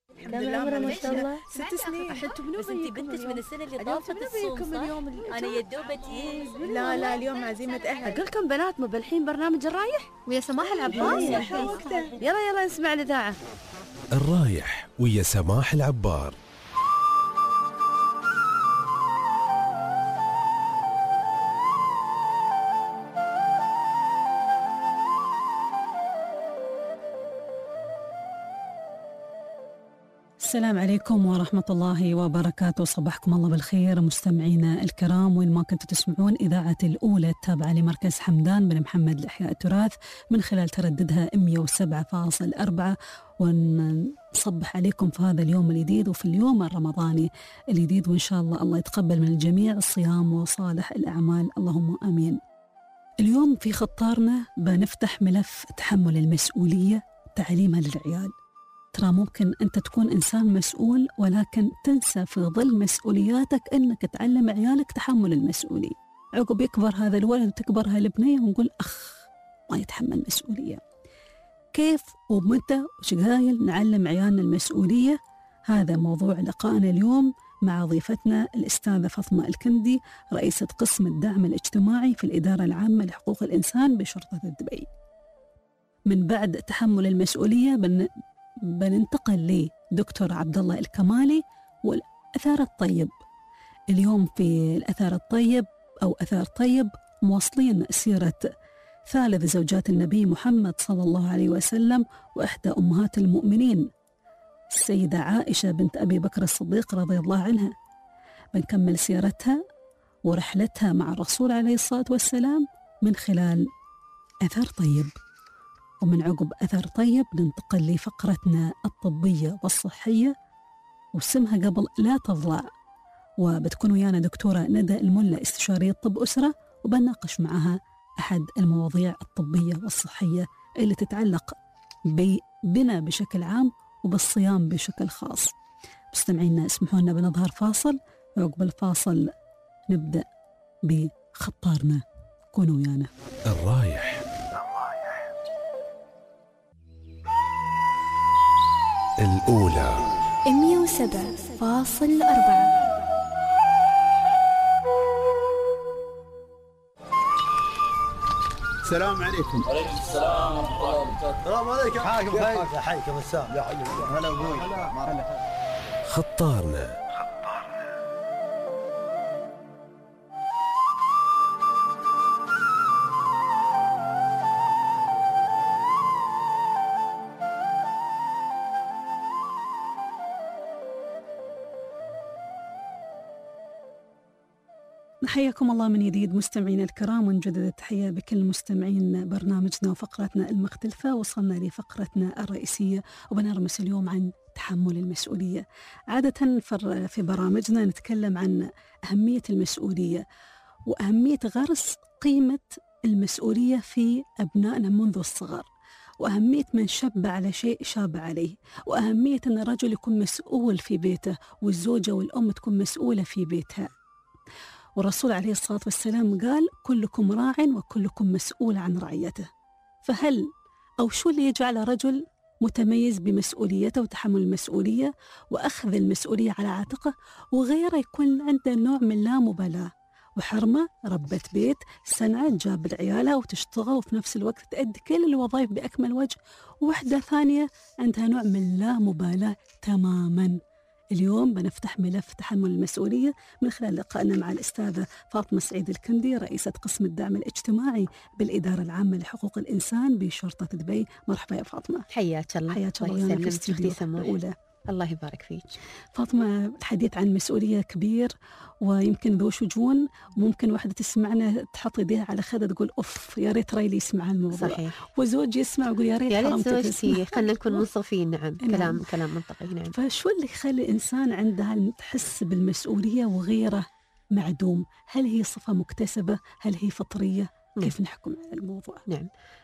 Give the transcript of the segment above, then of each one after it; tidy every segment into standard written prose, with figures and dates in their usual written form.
الحمد لله ما شاء الله 6 سنين. بس انت بنتش من السنه اللي طافت الصوم صح؟ انا يدوبتي. لا اليوم عزيمة أهل. أقول لكم بنات مبلحين برنامج الرايح ويا سماح العباس. يلا نسمع الإذاعة. الرايح ويا سماح العبار. السلام عليكم ورحمة الله وبركاته. صباحكم الله بالخير مستمعينا الكرام، وين ما كنتوا تسمعون إذاعة الأولى التابعة لمركز حمدان بن محمد لإحياء التراث من خلال ترددها 107.4، ونصبح عليكم في هذا اليوم الجديد وفي اليوم الرمضاني الجديد، وإن شاء الله يتقبل من الجميع الصيام وصالح الأعمال، اللهم آمين. اليوم في خطارنا بنفتح ملف تحمل المسؤولية، تعليمها للعيال. ترى ممكن أنت تكون إنسان مسؤول ولكن تنسى في ظل مسؤولياتك أنك تعلم عيالك تحمل المسؤولية. عقب يكبر هذا الولد وتكبر هالبنية ونقول ما يتحمل مسؤولية. كيف ومتى وشقايل نعلم عيالنا المسؤولية؟ هذا موضوع لقائنا اليوم مع ضيفتنا الأستاذة فاطمة الكندي، رئيسة قسم الدعم الاجتماعي في الإدارة العامة لحقوق الإنسان بشرطة دبي. من بعد تحمل المسؤولية بننتقل لدكتور عبد الله الكمالي والأثار الطيب. اليوم في الأثار الطيب أو أثار طيب مواصلين سيرة ثالث زوجات النبي محمد صلى الله عليه وسلم وإحدى أمهات المؤمنين السيدة عائشة بنت أبي بكر الصديق رضي الله عنها. بنكمل سيرتها ورحلتها مع الرسول عليه الصلاة والسلام من خلال أثار طيب. ومن عقب أثر طيب ننتقل لفقرتنا الطبية والصحية واسمها قبل لا تضلع، وبتكون ويانا دكتورة ندى الملا استشارية طب أسرة، وبناقش معها أحد المواضيع الطبية والصحية اللي تتعلق بنا بشكل عام وبالصيام بشكل خاص. مستمعينا اسمحوا لنا بنظهر فاصل، وعقب الفاصل نبدأ بخطارنا. كونوا ويانا. الرايح الأولى 107.4. السلام عليكم. وعليكم السلام ورحمة الله وبركاته. السلام عليكم. حياكم السلام. يا حي هلا ابوي. خطارنا. حياكم الله من جديد مستمعينا الكرام، ونجدد التحية بكل مستمعين برنامجنا وفقرتنا المختلفة. وصلنا لفقرتنا الرئيسية وبنرمس اليوم عن تحمل المسؤولية. عادة في برامجنا نتكلم عن أهمية المسؤولية وأهمية غرس قيمة المسؤولية في أبنائنا منذ الصغر، وأهمية من شب على شيء شاب عليه، وأهمية أن الرجل يكون مسؤول في بيته والزوجة والأم تكون مسؤولة في بيتها. والرسول عليه الصلاة والسلام قال كلكم راع وكلكم مسؤول عن رعيته. فهل أو شو اللي يجعل رجل متميز بمسؤوليته وتحمل المسؤولية وأخذ المسؤولية على عاتقه، وغيره يكون عنده نوع من لا مبالاة وحرمة ربة بيت صنعت جاب عيالها وتشتغل وفي نفس الوقت تأدي كل الوظائف بأكمل وجه، ووحدة ثانية عندها نوع من لا مبالاة تماما. اليوم بنفتح ملف تحمل المسؤولية من خلال لقائنا مع الأستاذة فاطمة سعيد الكندي، رئيسة قسم الدعم الاجتماعي بالإدارة العامة لحقوق الإنسان بشرطة دبي. مرحبا يا فاطمة. حياك الله. حياك الله ويانا في الاستديو الأولى. الله يبارك فيك. فاطمة، الحديث عن مسؤولية كبير ويمكن ذو شجون، وممكن واحدة تسمعنا تحط يديها على خدها تقول أوف يا ريت ريلي يسمع الموضوع. صحيح. وزوج يسمع يقول يا ريت حرمتك تسمع. خلينا نكون منصفين. نعم. كلام منطقي. نعم. فشو اللي يخلي الإنسان عنده تحس بالمسؤولية وغيره معدوم؟ هل هي صفة مكتسبة؟ هل هي فطرية؟ كيف نحكم على الموضوع؟ نعم.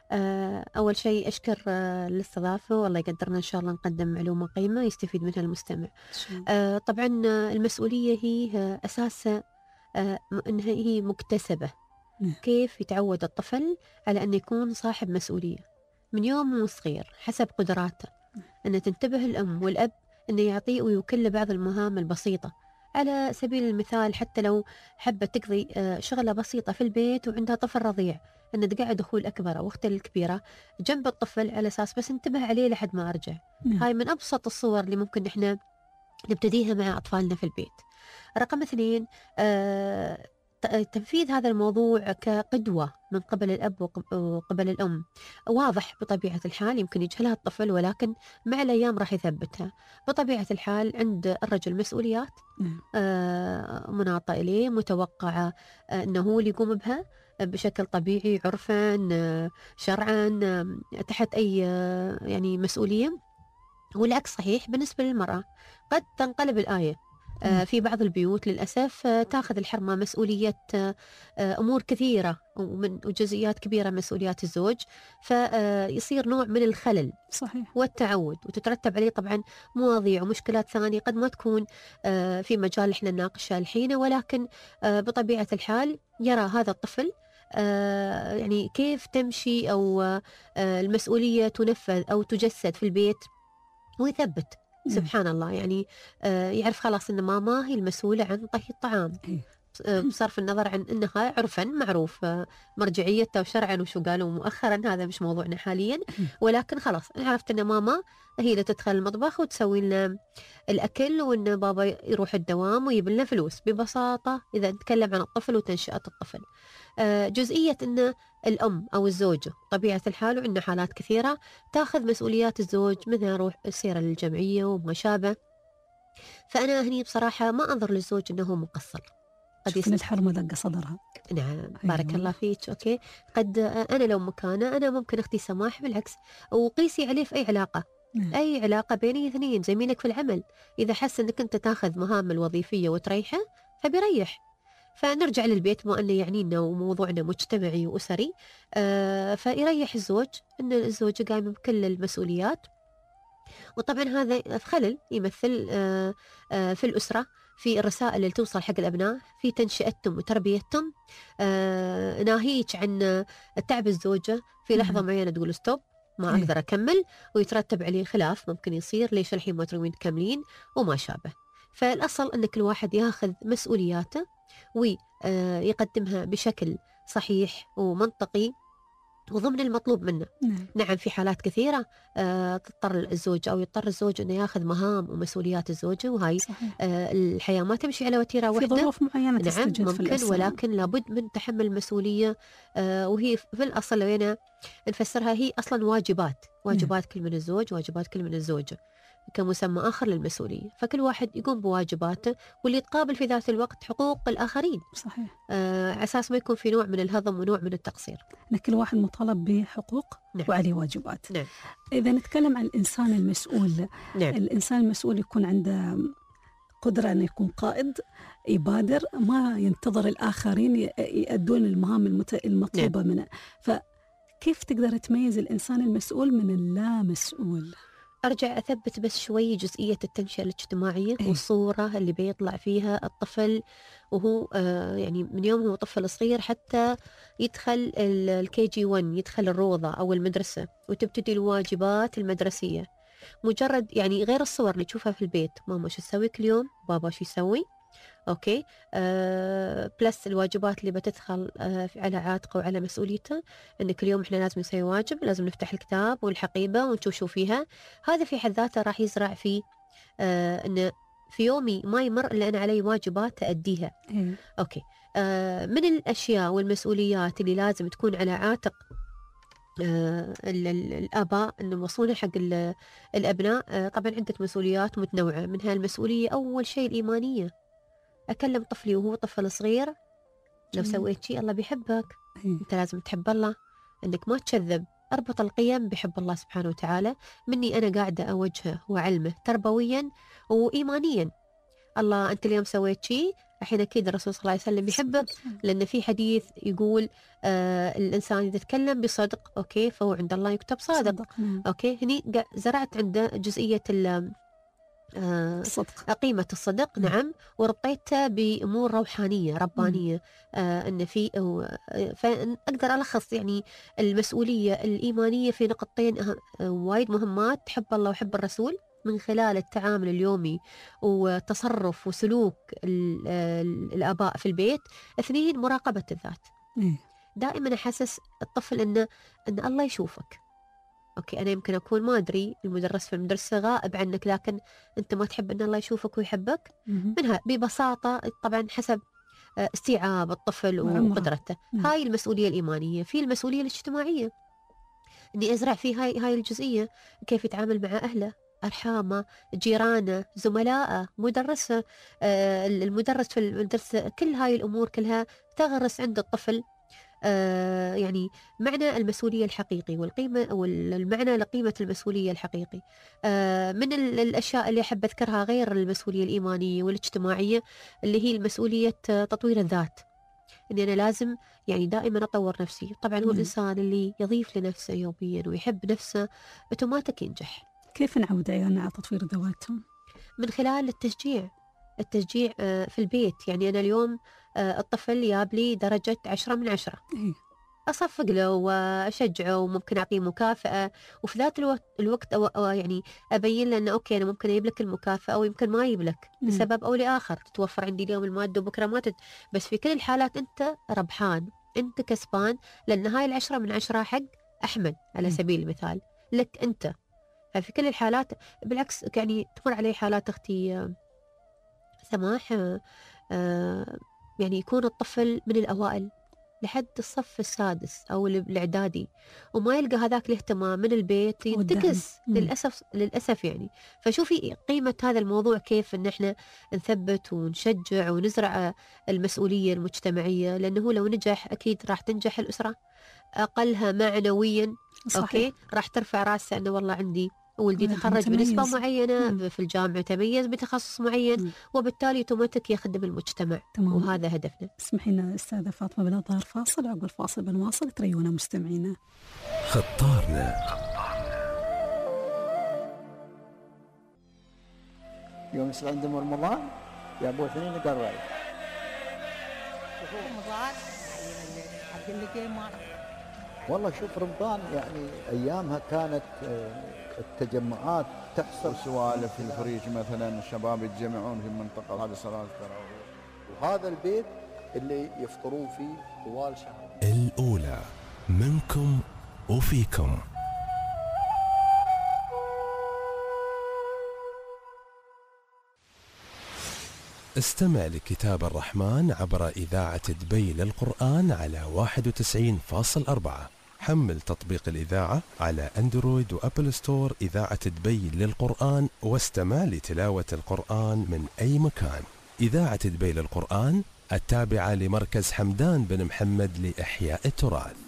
أول شيء أشكر الاستضافة، والله يقدرنا إن شاء الله نقدم معلومة قيمة يستفيد منها المستمع. طبعا المسؤولية هي أساسها أنها هي مكتسبة. كيف يتعود الطفل على أن يكون صاحب مسؤولية من يوم صغير حسب قدراته، أن تنتبه الأم والأب أنه يعطيه ويوكل بعض المهام البسيطة. على سبيل المثال حتى لو حبت تقضي شغلة بسيطة في البيت وعندها طفل رضيع، أن تقعد أخوه الأكبر أو أخته الكبيرة جنب الطفل على أساس بس انتبه عليه لحد ما أرجع. هاي من أبسط الصور اللي ممكن إحنا نبتديها مع أطفالنا في البيت. رقم 2 تنفيذ هذا الموضوع كقدوة من قبل الأب وقبل الأم واضح بطبيعة الحال، يمكن يجهلها الطفل ولكن مع الأيام راح يثبتها. بطبيعة الحال عند الرجل مسؤوليات مناطة إليه متوقعة أنه هو اللي يقوم بها بشكل طبيعي عرفا شرعا تحت أي يعني مسؤولية. والعكس صحيح بالنسبة للمرأة، قد تنقلب الآية في بعض البيوت للأسف تأخذ الحرمة مسؤولية أمور كثيرة وجزئيات كبيرة مسؤوليات الزوج، فيصير نوع من الخلل صحيح والتعود، وتترتب عليه طبعا مواضيع ومشكلات ثانية قد ما تكون في مجال إحنا نناقشها الحين، ولكن بطبيعة الحال يرى هذا الطفل يعني كيف تمشي أو المسؤولية تنفذ أو تجسد في البيت ويثبت. سبحان الله يعني يعرف خلاص ان ماما هي المسؤولة عن طهي الطعام بصرف النظر عن انها عرفا معروف مرجعيته وشرعا وشو قالوا مؤخرا، هذا مش موضوعنا حاليا، ولكن خلاص انا عرفت ان ماما هي اللي تدخل المطبخ وتسوي لنا الاكل وان بابا يروح الدوام ويجيب لنا فلوس. ببساطة اذا نتكلم عن الطفل وتنشئة الطفل، جزئية ان الأم أو الزوجة طبيعة الحال وعندنا حالات كثيرة تأخذ مسؤوليات الزوج مثل روح السيرة للجمعية وما شابه. فأنا هني بصراحة ما أنظر للزوج أنه مقصر. قد الحرمة دق صدرها. نعم بارك الله فيك. أوكي قد أنا لو مكانه أنا ممكن أختي سماح بالعكس، وقيسي عليه في أي علاقة أي علاقة بيني اثنين، زميلك في العمل إذا حس أنك أنت تأخذ مهام الوظيفية وتريحه فبيريح. فنرجع للبيت ما أنه يعنينا وموضوعنا مجتمعي وأسري، فيريح الزوج أن الزوجة قايمة بكل المسؤوليات. وطبعا هذا خلل يمثل في الأسرة، في الرسائل اللي توصل حق الأبناء، في تنشئتهم وتربيتهم، ناهيك عن تعب الزوجة في لحظة معينة تقول ستوب ما أقدر أكمل، ويترتب عليه خلاف ممكن يصير ليش الحين ما تروين تكملين وما شابه. فالأصل أن كل واحد ياخذ مسؤولياته ويقدمها بشكل صحيح ومنطقي وضمن المطلوب منه. نعم في حالات كثيرة تضطر الزوج أو يضطر الزوج أنه ياخذ مهام ومسؤوليات الزوجة، وهي الحياة ما تمشي على وتيرة واحدة، في ظروف معينة نعم ممكن، ولكن لابد من تحمل مسؤولية. وهي في الأصل لو أنا نفسرها هي أصلا واجبات كل من الزوج، واجبات كل من الزوجة كمسمى آخر للمسؤولية. فكل واحد يقوم بواجباته واللي يتقابل في ذات الوقت حقوق الآخرين. صحيح. أساس ما يكون في نوع من الهضم ونوع من التقصير. أن كل واحد مطالب بحقوق وعليه واجبات. إذا نتكلم عن الإنسان المسؤول، الإنسان المسؤول يكون عنده قدرة أن يكون قائد، يبادر، ما ينتظر الآخرين يؤدون المهام المطلوبة منه. فكيف تقدر تميز الإنسان المسؤول من اللا مسؤول؟ أرجع أثبت بس شوي جزئية التنشئة الاجتماعية والصورة اللي بيطلع فيها الطفل وهو يعني من يوم هو طفل صغير حتى يدخل الKG 1 يدخل الروضة أو المدرسة وتبتدي الواجبات المدرسية. مجرد يعني غير الصور اللي تشوفها في البيت، ماما شو تسوي كل يوم، بابا شو يسوي، أوكي بلس الواجبات اللي بتدخل على عاتقه وعلى مسؤوليته، أن كل يوم إحنا لازم نسوي واجب، لازم نفتح الكتاب والحقيبة ونشوف شو فيها. هذا في حد ذاته راح يزرع فيه أن في يومي ما يمر إلا أنا علي واجبات أديها. أوكي من الأشياء والمسؤوليات اللي لازم تكون على عاتق الآباء أن يوصلونها حق الأبناء، طبعا عدة مسؤوليات متنوعة. منها المسؤولية أول شيء الإيمانية. أكلم طفلي وهو طفل صغير، لو سويت شيء الله بيحبك، أنت لازم تحب الله، أنك ما تكذب. أربط القيم بحب الله سبحانه وتعالى مني أنا قاعدة أوجهه وعلمه تربويا وإيمانيا. الله أنت اليوم سويت شيء، الحين أكيد الرسول صلى الله عليه وسلم بيحبك، لأن في حديث يقول الإنسان إذا تكلم بصدق أوكي فهو عند الله يكتب صادق. أوكي هني زرعت عنده جزئية قيمة الصدق. نعم وربطيتها بأمور روحانية ربانية. أن في فأقدر ألخص يعني المسؤولية الإيمانية في نقطتين وايد مهمات: تحب الله وحب الرسول، من خلال التعامل اليومي وتصرف وسلوك الآباء في البيت. 2 مراقبة الذات. دائما أحسس الطفل إن الله يشوفك. أوكي، أنا يمكن أكون ما أدري، المدرس في المدرسة غائب عنك، لكن أنت ما تحب أن الله يشوفك ويحبك. منها ببساطة طبعا حسب استيعاب الطفل وقدرته. هاي المسؤولية الإيمانية. في المسؤولية الاجتماعية، إني أزرع فيه هاي الجزئية، كيف يتعامل مع أهله، أرحامه، جيرانه، زملائه، مدرسه، المدرس في المدرسة. كل هاي الأمور كلها تغرس عند الطفل يعني معنى المسؤولية الحقيقي والقيمة، والمعنى لقيمة المسؤولية الحقيقي. من الأشياء اللي أحب أذكرها غير المسؤولية الإيمانية والاجتماعية، اللي هي المسؤولية تطوير الذات. إني أنا لازم يعني دائما أطور نفسي. طبعا هو الإنسان اللي يضيف لنفسه يوميا ويحب نفسه أوتوماتيك ينجح. كيف نعود عيالنا على تطوير ذواتهم؟ من خلال التشجيع في البيت. يعني أنا اليوم الطفل جاب لي درجة 10 من 10، أصفق له وأشجعه وممكن أعطيه مكافأة، وفي ذات الوقت أو يعني أبين له أنه أوكي أنا ممكن أجيب لك المكافأة أو يمكن ما أجيب لك لسبب أو لآخر، تتوفر عندي اليوم المادة وبكرة ما بس في كل الحالات أنت ربحان، أنت كسبان، لأن هاي 10 من 10 حق أحمد على سبيل المثال لك أنت. ففي كل الحالات بالعكس، يعني تمر علي حالات أختي سماح يعني يكون الطفل من الأوائل لحد الصف السادس أو الإعدادي وما يلقى هذاك الاهتمام من البيت، ينتكس للأسف يعني. فشوفي قيمة هذا الموضوع، كيف إن إحنا نثبت ونشجع ونزرع المسؤولية المجتمعية، لأنه لو نجح أكيد راح تنجح الأسرة، أقلها معنويا. أوكي، راح ترفع راسه أنه والله عندي ولدي تخرج بنسبة معينة في الجامعة، تميز بتخصص معين، وبالتالي اوتوماتيك يخدم المجتمع. وهذا هدفنا. اسمحي لنا أستاذة فاطمة بنظهر فاصل، عقب الفاصل بنواصل. تريونا مستمعينا. خطارنا. يوم يصير عندهم رمضان جابوا 2 قراي. رمضان أقول لك إيه، ما والله شوف رمضان يعني أيامها كانت التجمعات تحصل، سوالف في الفريج مثلا، الشباب يتجمعون في منطقة هذه صلاة التراويح، وهذا البيت اللي يفطرون فيه طوال شهر. الأولى منكم وفيكم. استمع لكتاب الرحمن عبر إذاعة دبي للقرآن على 91.4. حمل تطبيق الإذاعة على أندرويد وأبل ستور إذاعة دبي للقرآن، واستمع لتلاوة القرآن من أي مكان. إذاعة دبي للقرآن التابعة لمركز حمدان بن محمد لإحياء التراث.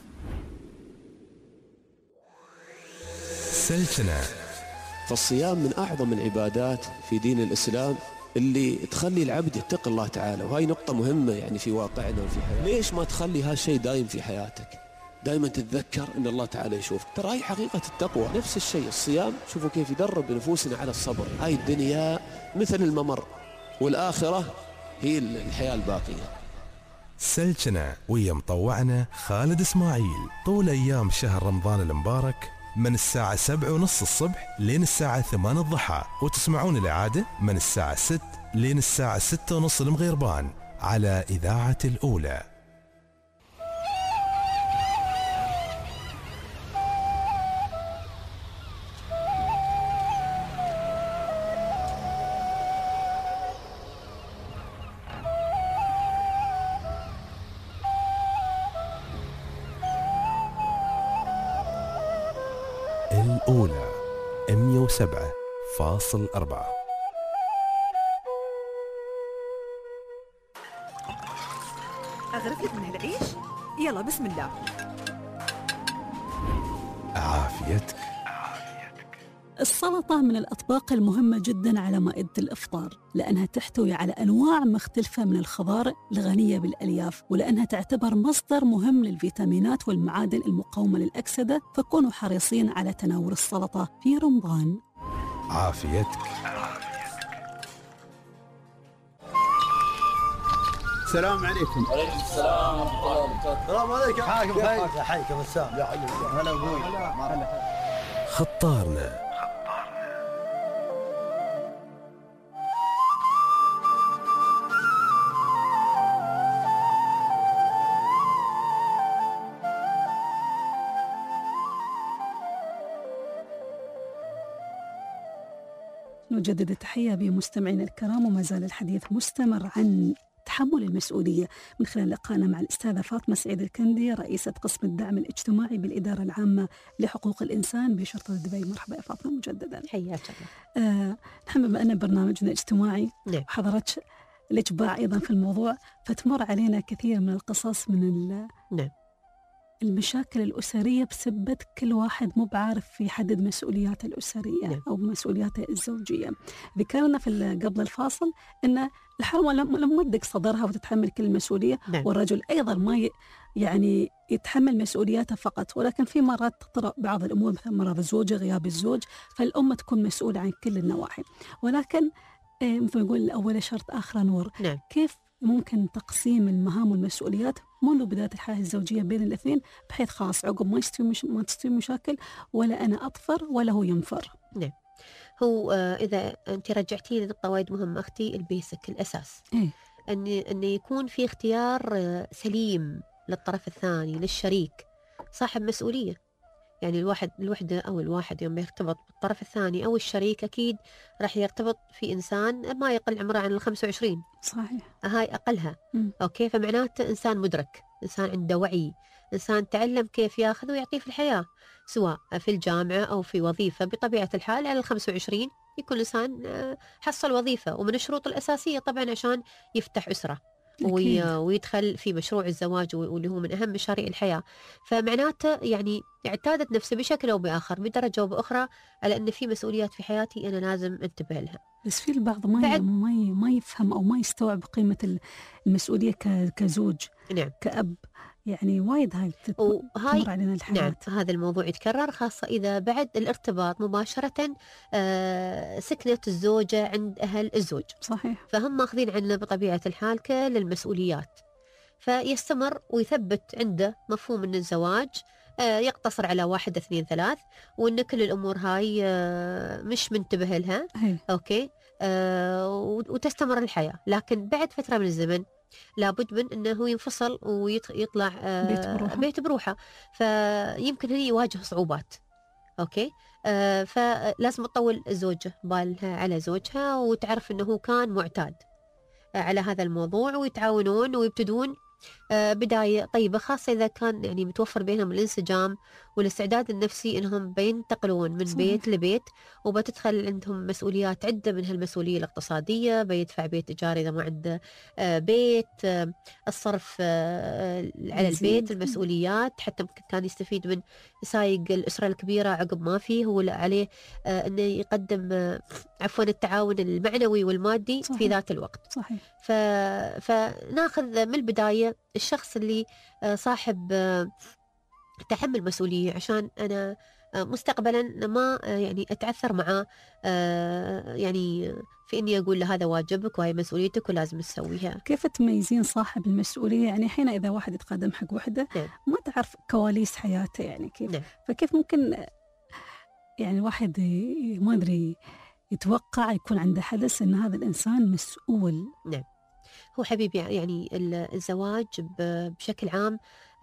سلسلة. فالصيام من أعظم العبادات في دين الإسلام اللي تخلي العبد يتقي الله تعالى، وهي نقطة مهمة يعني في واقعنا وفي حياتنا. ليش ما تخلي هالشيء دايم في حياتك؟ دائما تتذكر ان الله تعالى يشوفك. ترى هي حقيقة التقوى. نفس الشيء الصيام، شوفوا كيف يدرب نفوسنا على الصبر. هاي الدنيا مثل الممر، والآخرة هي الحياة الباقية. سلسلة ويا مطوعنا خالد إسماعيل طول أيام شهر رمضان المبارك من الساعة 7:30 الصبح لين الساعة 8 الضحى، وتسمعون الإعادة من الساعة 6 لين الساعة 6:30 المغربان على إذاعة الأولى. الأولى 107.4. أغرف لك من العيش؟ يلا بسم الله. عافيتك. السلطة من الأطباق المهمة جدا على مائدة الإفطار، لأنها تحتوي على أنواع مختلفة من الخضار الغنية بالألياف، ولأنها تعتبر مصدر مهم للفيتامينات والمعادن المقاومة للأكسدة، فكونوا حريصين على تناول السلطة في رمضان. عافيتك. السلام عليكم. وعليكم السلام ورحمة الله وبركاته. السلام عليكم. حاكم حي. حيكم السلام. يا حي. هلا ابوي. خطارنا. نجدد التحية بمستمعينا الكرام، وما زال الحديث مستمر عن تحمل المسؤولية من خلال لقائنا مع الأستاذة فاطمة سعيد الكندي، رئيسة قسم الدعم الاجتماعي بالإدارة العامة لحقوق الإنسان بشرطة دبي. مرحبا يا فاطمة مجددا. حياك الله. نحن بما أن برنامجنا اجتماعي نعم. وحضرتك الإجباع أيضا في الموضوع، فتمر علينا كثير من القصص من نعم. المشاكل الأسرية بسبب كل واحد مو بعارف يحدد مسؤولياته الأسرية. نعم. أو مسؤولياته الزوجية. ذكرنا في قبل الفاصل أن الحرمة لما تدق صدرها وتتحمل كل المسؤولية. نعم. والرجل أيضا ما يعني يتحمل مسؤولياته فقط، ولكن في مرات تطرأ بعض الأمور مثل مرض الزوجة، غياب الزوج، فالأم تكون مسؤولة عن كل النواحي. ولكن مثل ما نقول الأول شرط آخر نور. نعم. كيف ممكن تقسيم المهام والمسؤوليات منذ بداية الحياة الزوجية بين الاثنين، بحيث خاص عقب ما تستوي مشاكل ولا أنا أطفر ولا هو ينفر؟ نعم. هو إذا أنت رجعتي لنقطة وايد مهمة أختي، البيسك الأساس أن يكون في اختيار سليم للطرف الثاني، للشريك صاحب مسؤولية. يعني الوحدة أو الواحد يوم يرتبط بالطرف الثاني أو الشريك أكيد راح يرتبط في إنسان ما يقل عمره عن 25. صحيح. هاي أقلها. أوكي، فمعناته إنسان مدرك، إنسان عنده وعي، إنسان تعلم كيف ياخذ ويعطيه في الحياة، سواء في الجامعة أو في وظيفة. بطبيعة الحال على 25 يكون إنسان حصل وظيفة، ومن الشروط الأساسية طبعا عشان يفتح أسرة ويدخل في مشروع الزواج واللي هو من أهم مشاريع الحياة. فمعناته يعني اعتادت نفسه بشكل أو بآخر بدرجة أو بأخرى على أن في مسؤوليات في حياتي أنا لازم انتبه لها. بس في البعض ما يفهم أو ما يستوعب قيمة المسؤولية كزوج. نعم. كأب، يعني وايد هاي تمر علينا الحياة. نعم. هذا الموضوع يتكرر، خاصة إذا بعد الارتباط مباشرة سكنت الزوجة عند أهل الزوج. صحيح. فهم ماخذين عنه بطبيعة الحال كل المسؤوليات، فيستمر ويثبت عنده مفهوم أن الزواج يقتصر على 1 2 3، وأن كل الأمور هاي مش منتبه لها. أوكي. وتستمر الحياة. لكن بعد فترة من الزمن لابد من أنه ينفصل ويطلع بيت بروحه. فيمكن هنا يواجه صعوبات. أوكي. فلازم تطول الزوجة بالها على زوجها وتعرف أنه كان معتاد على هذا الموضوع، ويتعاونون ويبتدون بداية طيبة، خاصة إذا كان يعني متوفر بينهم الانسجام والاستعداد النفسي إنهم بينتقلون من بيت لبيت، وبتدخل عندهم مسؤوليات عدة، منها المسؤولية الاقتصادية، بيدفع بيت إيجار إذا ما عنده بيت، الصرف على البيت، المسؤوليات، حتى ممكن كان يستفيد من سايق الأسرة الكبيرة عقب ما فيه هو عليه أنه يقدم عفوا التعاون المعنوي والمادي. صحيح. في ذات الوقت. صحيح. فناخذ من البداية الشخص اللي صاحب تحمل مسؤولية، عشان أنا مستقبلا ما يعني أتعثر معه يعني في إني أقول له هذا واجبك وهي مسؤوليتك ولازم تسويها. كيف تميزين صاحب المسؤولية؟ يعني حين إذا واحد يتقدم حق وحدة ما تعرف كواليس حياته، يعني كيف فكيف ممكن يعني الواحد ما أدري يتوقع يكون عنده حدث أن هذا الإنسان مسؤول؟ نعم. هو حبيبي يعني الزواج بشكل عام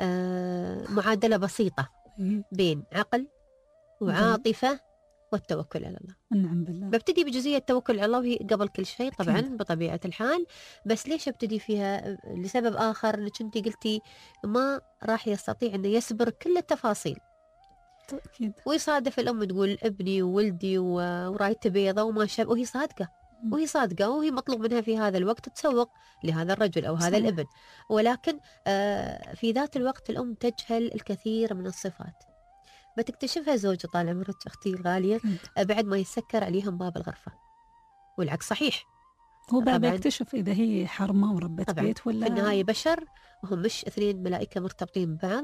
معادلة بسيطة بين عقل وعاطفة والتوكل على الله. نعم بالله. ببتدي بجزئية التوكل على الله وهي قبل كل شيء طبعا بطبيعة الحال. بس ليش ابتدي فيها؟ لسبب آخر، انك انتي قلتي ما راح يستطيع انه يصبر كل التفاصيل. أكيد. ويصادف الأم تقول ابني وولدي ورايته بيضة وما شابه، وهي صادقة وهي مطلوب منها في هذا الوقت تسوق لهذا الرجل أو هذا الابن. ولكن في ذات الوقت الأم تجهل الكثير من الصفات بتكتشفها زوجة طال عمرك أختي الغالية بعد ما يسكر عليهم باب الغرفة. والعكس صحيح، هو بقى بيكتشف إذا هي حرمة وربت بيت ولا. في النهاية بشر وهم مش 2 ملائكة مرتبطين ببعض.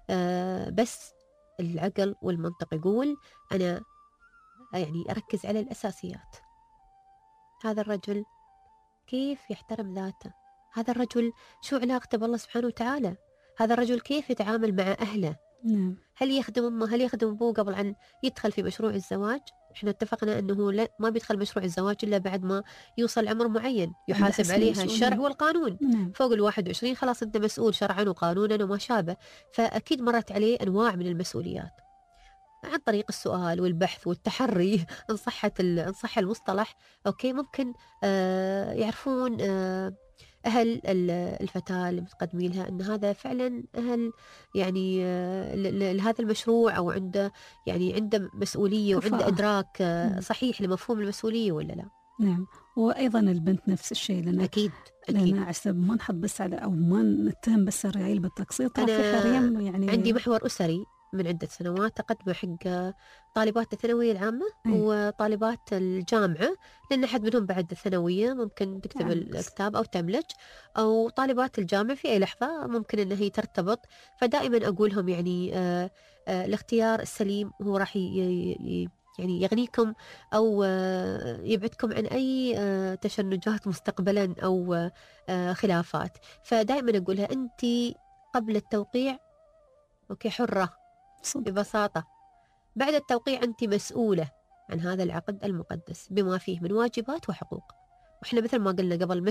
بس العقل والمنطق يقول أنا يعني أركز على الأساسيات. هذا الرجل كيف يحترم ذاته؟ هذا الرجل شو علاقته بالله سبحانه وتعالى؟ هذا الرجل كيف يتعامل مع أهله؟ نعم. هل يخدم أمه؟ هل يخدم أبوه قبل أن يدخل في مشروع الزواج؟ إحنا اتفقنا أنه لا، ما بيدخل مشروع الزواج إلا بعد ما يوصل عمر معين يحاسب عليها الشرع والقانون. نعم. فوق 21 خلاص أنت مسؤول شرعا وقانونا وما شابه. فأكيد مرت عليه أنواع من المسؤوليات. عن طريق السؤال والبحث والتحري إن صح المصطلح، أوكي، ممكن يعرفون أهل الفتاة اللي متقدمين لها أن هذا فعلا أهل يعني لهذا المشروع، أو عنده مسؤولية وعنده إدراك صحيح لمفهوم المسؤولية ولا لا. نعم. وأيضا البنت نفس الشيء، لأن أكيد لأن عسب ما نحط بس على أو ما نتهم بس الرجال بالتقصير، ترى في حريم يعني. عندي محور أسري من عدة سنوات أقدمه حق طالبات الثانوية العامة وطالبات الجامعة، لأن أحد منهم بعد الثانوية ممكن تكتب الكتاب أو تملج، أو طالبات الجامعة في أي لحظة ممكن أنها هي ترتبط. فدائما أقولهم يعني الاختيار السليم هو راح يعني يغنيكم أو يبعدكم عن أي تشنجات مستقبلا أو خلافات. فدائما أقولها أنت قبل التوقيع أوكي حرة ببساطة، بعد التوقيع أنت مسؤولة عن هذا العقد المقدس بما فيه من واجبات وحقوق. وإحنا مثل ما قلنا قبل،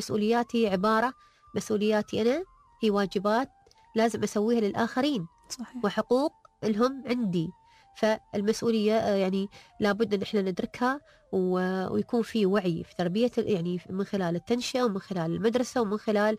مسؤولياتي أنا هي واجبات لازم أسويها للآخرين. صحيح. وحقوق لهم عندي. فالمسؤولية يعني لابد أن إحنا ندركها ويكون في وعي في تربية، يعني من خلال التنشئة ومن خلال المدرسة ومن خلال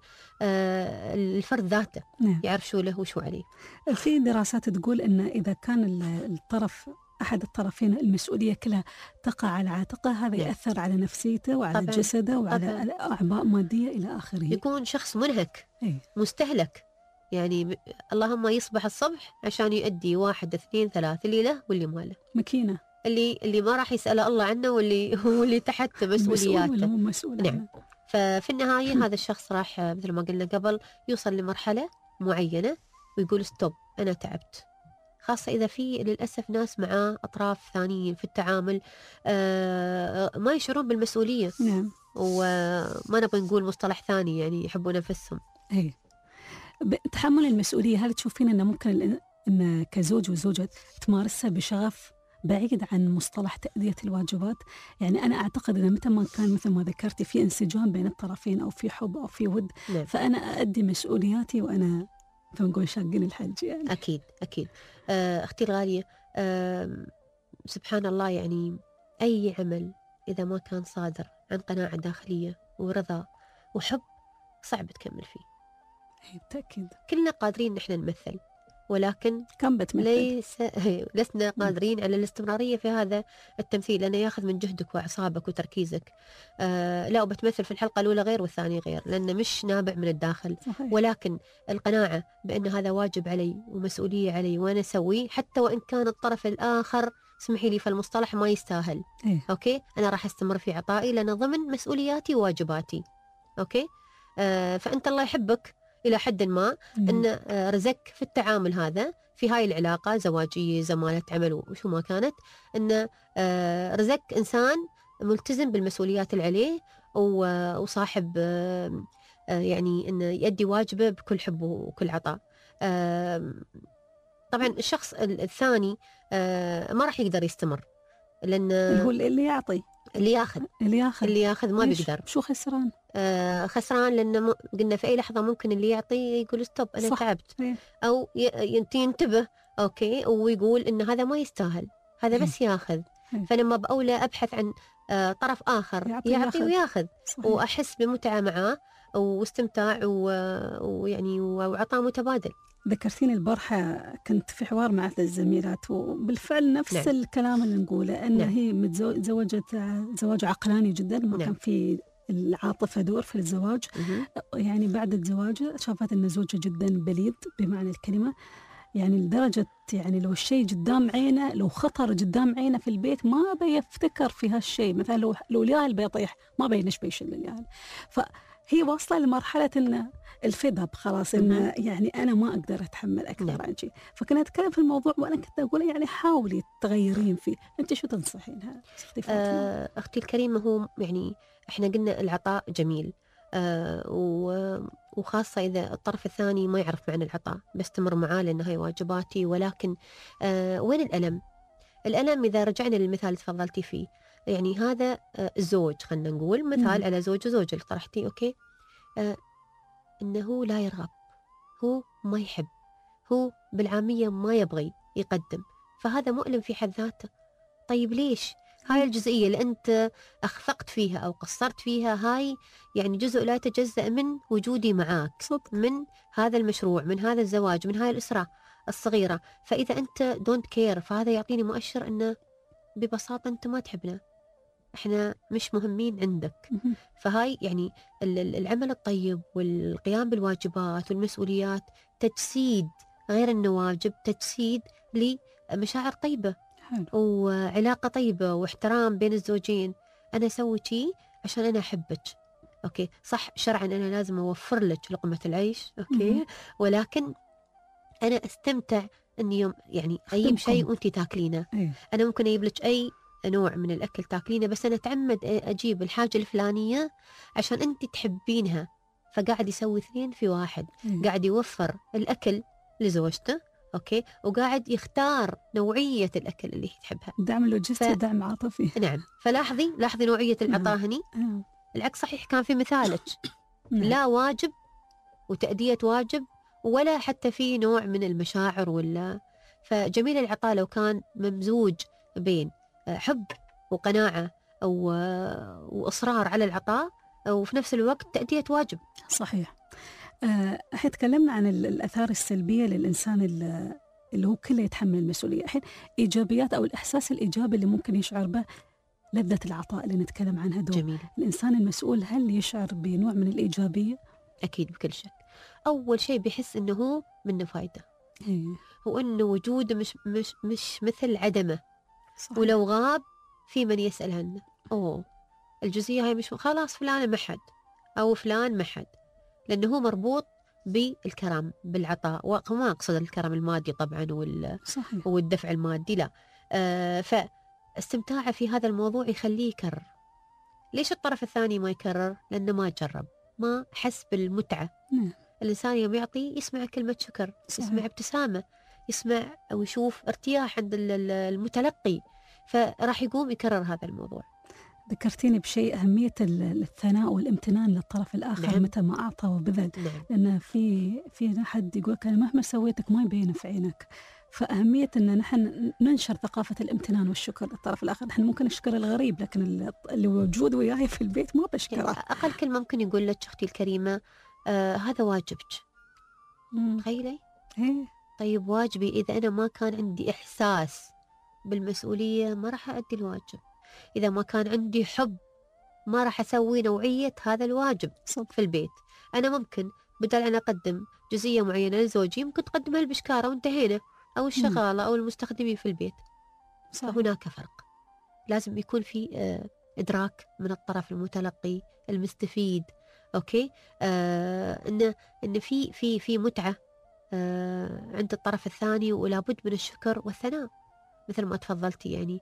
الفرد ذاته. نعم. يعرف شو له وشو عليه. في دراسات تقول أن إذا كان أحد الطرفين المسؤولية كلها تقع على عاتقه، هذا يأثر على نفسيته وعلى طبعاً. جسده وعلى أعباء مادية إلى آخره. يكون شخص منهك مستهلك، يعني اللهم يصبح الصبح عشان يؤدي 1 2 3 اللي له واللي ما له، ماكينة اللي ما راح يسأل الله عنه واللي تحت مسؤولياته. نعم. ففي النهاية هذا الشخص راح مثل ما قلنا قبل يوصل لمرحلة معينة ويقول ستوب أنا تعبت، خاصة إذا في للأسف ناس مع أطراف ثانيين في التعامل ما يشعرون بالمسؤولية. نعم. وما نبغى نقول مصطلح ثاني، يعني يحبون نفسهم. تحمل المسؤولية، هل تشوفين أنه ممكن أن كزوج وزوجة تمارسها بشغف بعيد عن مصطلح تأدية الواجبات؟ يعني أنا أعتقد أن متى ما كان مثل ما ذكرتي في انسجام بين الطرفين أو في حب أو في ود، نعم. فأنا أؤدي مسؤولياتي وأنا فنقول شاقين الحج يعني. أكيد. أختي الغالية، سبحان الله، يعني أي عمل إذا ما كان صادر عن قناعة داخلية ورضا وحب صعب تكمل فيه. بالتأكيد. كلنا قادرين نحن نمثل، ولكن كم بتمثل؟ لسنا قادرين على الاستمرارية في هذا التمثيل، لأنه يأخذ من جهدك وأعصابك وتركيزك. لا، وبتمثل في الحلقة الأولى غير والثانية غير، لأنه مش نابع من الداخل. صحيح. ولكن القناعة بأن هذا واجب علي ومسؤولية علي وأنا أسويه، حتى وإن كان الطرف الآخر اسمحي لي فالمصطلح ما يستاهل. أوكي، أنا راح أستمر في عطائي لأن ضمن مسؤولياتي وواجباتي. أوكي. فأنت الله يحبك إلى حد ما، أن رزقك في التعامل هذا في هاي العلاقة زواجية زمالة عمل وشو ما كانت، أن رزقك إنسان ملتزم بالمسؤوليات اللي عليه وصاحب يعني أنه يؤدي واجبه بكل حب وكل عطاء. طبعا الشخص الثاني ما راح يقدر يستمر، لأن هو اللي يعطي اللي ياخذ ما بيقدر. شو خسران؟ خسران، لأن قلنا في أي لحظة ممكن اللي يعطي يقول ستوب أنا صح. تعبت. أو ينتبه أوكي ويقول إن هذا ما يستاهل، هذا بس ياخذ. فلما بأولى أبحث عن طرف آخر يعطي وياخذ، وأحس بمتعة معاه واستمتاع ويعني وعطاء متبادل. ذكرتيني البارحة كنت في حوار مع الزميلات، وبالفعل نفس الكلام اللي نقوله، أن هي متزوجت زواج عقلاني جدا، ما كان في العاطفة دور في الزواج. يعني بعد الزواج شافت أن زوجها جدا بليد بمعنى الكلمة، يعني لدرجة يعني لو الشيء قدام عينه، لو خطر قدام عينه في البيت ما بيفتكر في هالشيء. مثلا لو الياهل بيطيح ما بينش بيشل الياهل. فهي واصلة لمرحلة أن الفضب خلاص، إن يعني أنا ما أقدر أتحمل أكثر عن شيء. فكنا أتكلم في الموضوع وأنا كنت أقول يعني حاولي تغيرين فيه. أنت شو تنصحينها أختي الكريمة؟ هو يعني إحنا قلنا العطاء جميل، وخاصة إذا الطرف الثاني ما يعرف معنى العطاء، بستمر معاه لأن هاي واجباتي. ولكن وين الألم إذا رجعنا للمثال اللي تفضلتي فيه، يعني هذا الزوج، خلنا نقول مثال على زوج وزوجة اللي طرحتي. أوكي. إنه لا يرغب، هو ما يحب، هو بالعامية ما يبغي يقدم، فهذا مؤلم في حد ذاته. طيب ليش؟ هاي الجزئية اللي أنت أخفقت فيها أو قصرت فيها، هاي يعني جزء لا يتجزأ من وجودي معاك، من هذا المشروع، من هذا الزواج، من هاي الأسرة الصغيرة. فإذا أنت دونت كير، فهذا يعطيني مؤشر أنه ببساطة أنت ما تحبنا، إحنا مش مهمين عندك. فهاي يعني العمل الطيب والقيام بالواجبات والمسؤوليات تجسيد، غير إنه واجب، تجسيد لمشاعر طيبة وعلاقة طيبة واحترام بين الزوجين. أنا أسوي شيء عشان أنا أحبك، أوكي صح، شرعا أنا لازم أوفر لك لقمة العيش، أوكي، ولكن أنا أستمتع أني يوم يعني أجيب شيء وأنتي تاكلينه. أنا ممكن أجيب لك أي نوع من الأكل تاكلينه، بس أنا أتعمد أجيب الحاجة الفلانية عشان أنتي تحبينها. فقاعد يسوي 2 في 1. قاعد يوفر الأكل لزوجته، أوكي، وقاعد يختار نوعية الأكل اللي هي تحبها. دعم لوجستي، دعم عاطفي. نعم. فلاحظي نوعية العطاء هني. العكس صحيح كان في مثالك لا واجب وتأدية واجب، ولا حتى في نوع من المشاعر ولا. فجميل العطاء لو كان ممزوج بين حب وقناعة وإصرار على العطاء، وفي نفس الوقت تأدية واجب. صحيح. الحين تكلمنا عن الآثار السلبية للإنسان اللي هو كله يتحمل المسؤولية. الحين إيجابيات أو الإحساس الإيجابي اللي ممكن يشعر به، لذة العطاء اللي نتكلم عنها دول. جميل. الإنسان المسؤول هل يشعر بنوع من الإيجابية؟ أكيد بكل شك. أول شيء بيحس إنه هو منه فايدة، وإنه وجوده مش مثل عدمه. صحيح. ولو غاب في من يسأل عنه، الجزئية هاي مش خلاص فلان ما حد أو فلان ما حد، لأنه هو مربوط بالكرم بالعطاء. وما أقصد الكرم المادي طبعا والدفع المادي، لا. فاستمتاعه في هذا الموضوع يخليه يكرر. ليش الطرف الثاني ما يكرر؟ لأنه ما جرب، ما حس بالمتعة. الإنسان يوم يعطي يسمع كلمة شكر، يسمع ابتسامة، يسمع أو يشوف ارتياح عند المتلقي، فراح يقوم يكرر هذا الموضوع. ذكرتيني بشيء، أهمية الثناء والامتنان للطرف الآخر. نعم. متى ما أعطى وبذل. نعم. لأن في أحد يقول أنا مهما سويتك ما يبين في عينك. فأهمية أن نحن ننشر ثقافة الامتنان والشكر للطرف الآخر. نحن ممكن نشكر الغريب، لكن اللي موجود وياي في البيت ما بشكره. أقل كلمة ممكن يقول لك أختي الكريمة هذا واجبك. تخيلي. طيب واجبي إذا أنا ما كان عندي إحساس بالمسؤولية ما راح أؤدي الواجب. إذا ما كان عندي حب ما راح أسوي نوعية هذا الواجب في البيت. أنا ممكن بدل أن أقدم جزئية معينة لزوجي ممكن تقدمها البشكارة وانتهينا، أو الشغالة أو المستخدمين في البيت. هناك فرق. لازم يكون في إدراك من الطرف المتلقي المستفيد، أوكي، إن في متعة عند الطرف الثاني، ولا بد من الشكر والثناء مثل ما تفضلتي يعني.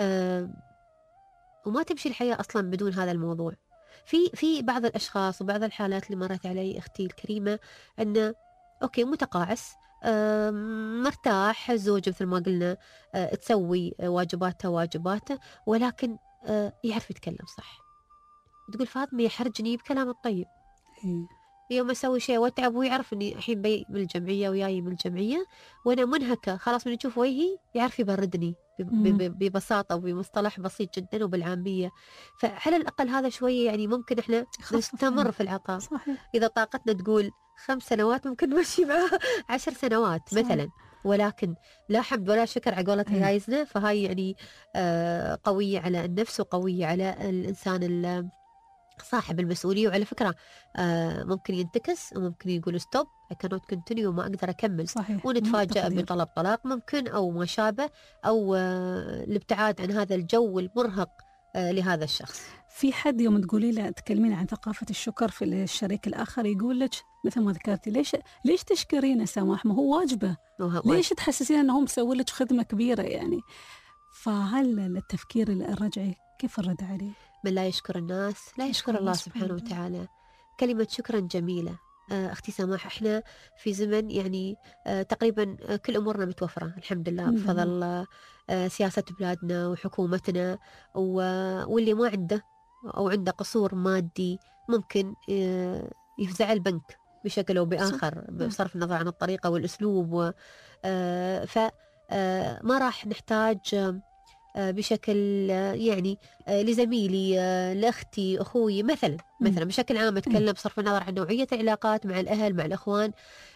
وما تمشي الحياة أصلا بدون هذا الموضوع. في بعض الأشخاص وبعض الحالات اللي مرت علي أختي الكريمة، أنه أوكي متقاعس، مرتاح، الزوج مثل ما قلنا تسوي واجباته، ولكن يعرف يتكلم صح. تقول فاطمة يحرجني بكلام الطيب. يوم أسوي شيء وأتعب ويعرف إني الحين بي من الجمعية وياي من الجمعية وأنا منهكة، خلاص من يشوف وجهي يعرف يبردني ببساطة وبمصطلح بسيط جدا وبالعامية. فعلى الأقل هذا شوية يعني ممكن إحنا نستمر في العطاء. صحيح. إذا طاقتنا تقول 5 سنوات ممكن نمشي معها 10 سنوات مثلا، ولكن لا حمد ولا شكر على قولتها جايزنا. فهاي يعني قوية على النفس وقوية على الإنسان صاحب المسؤولية. وعلى فكرة ممكن ينتكس وممكن يقول ستوب I cannot continue وما أقدر أكمل. صحيح. ونتفاجأ بطلب طلاق ممكن، أو ما شابه، أو الابتعاد عن هذا الجو المرهق لهذا الشخص. في حد يوم تقولي له تكلمين عن ثقافة الشكر في الشريك الآخر يقول لك مثل ما ذكرتي ليش تشكرين سماح، ما هو واجبه، ليش تحسسين أنه مسوي لك خدمة كبيرة يعني. فهل التفكير الرجعي كيف الرد عليه؟ من لا يشكر الناس لا يشكر الله سبحانه وتعالى. كلمة شكرا جميلة. أختي سماح، إحنا في زمن يعني تقريبا كل أمورنا متوفرة الحمد لله بفضل سياسة بلادنا وحكومتنا، واللي ما عنده أو عنده قصور مادي ممكن يفزع البنك بشكل أو بآخر بصرف النظر عن الطريقة والأسلوب. ما راح نحتاج بشكل يعني لزميلي، لأختي، أخوي مثلا بشكل عام أتكلم بصرف النظر عن نوعية العلاقات مع الأهل مع الأخوان.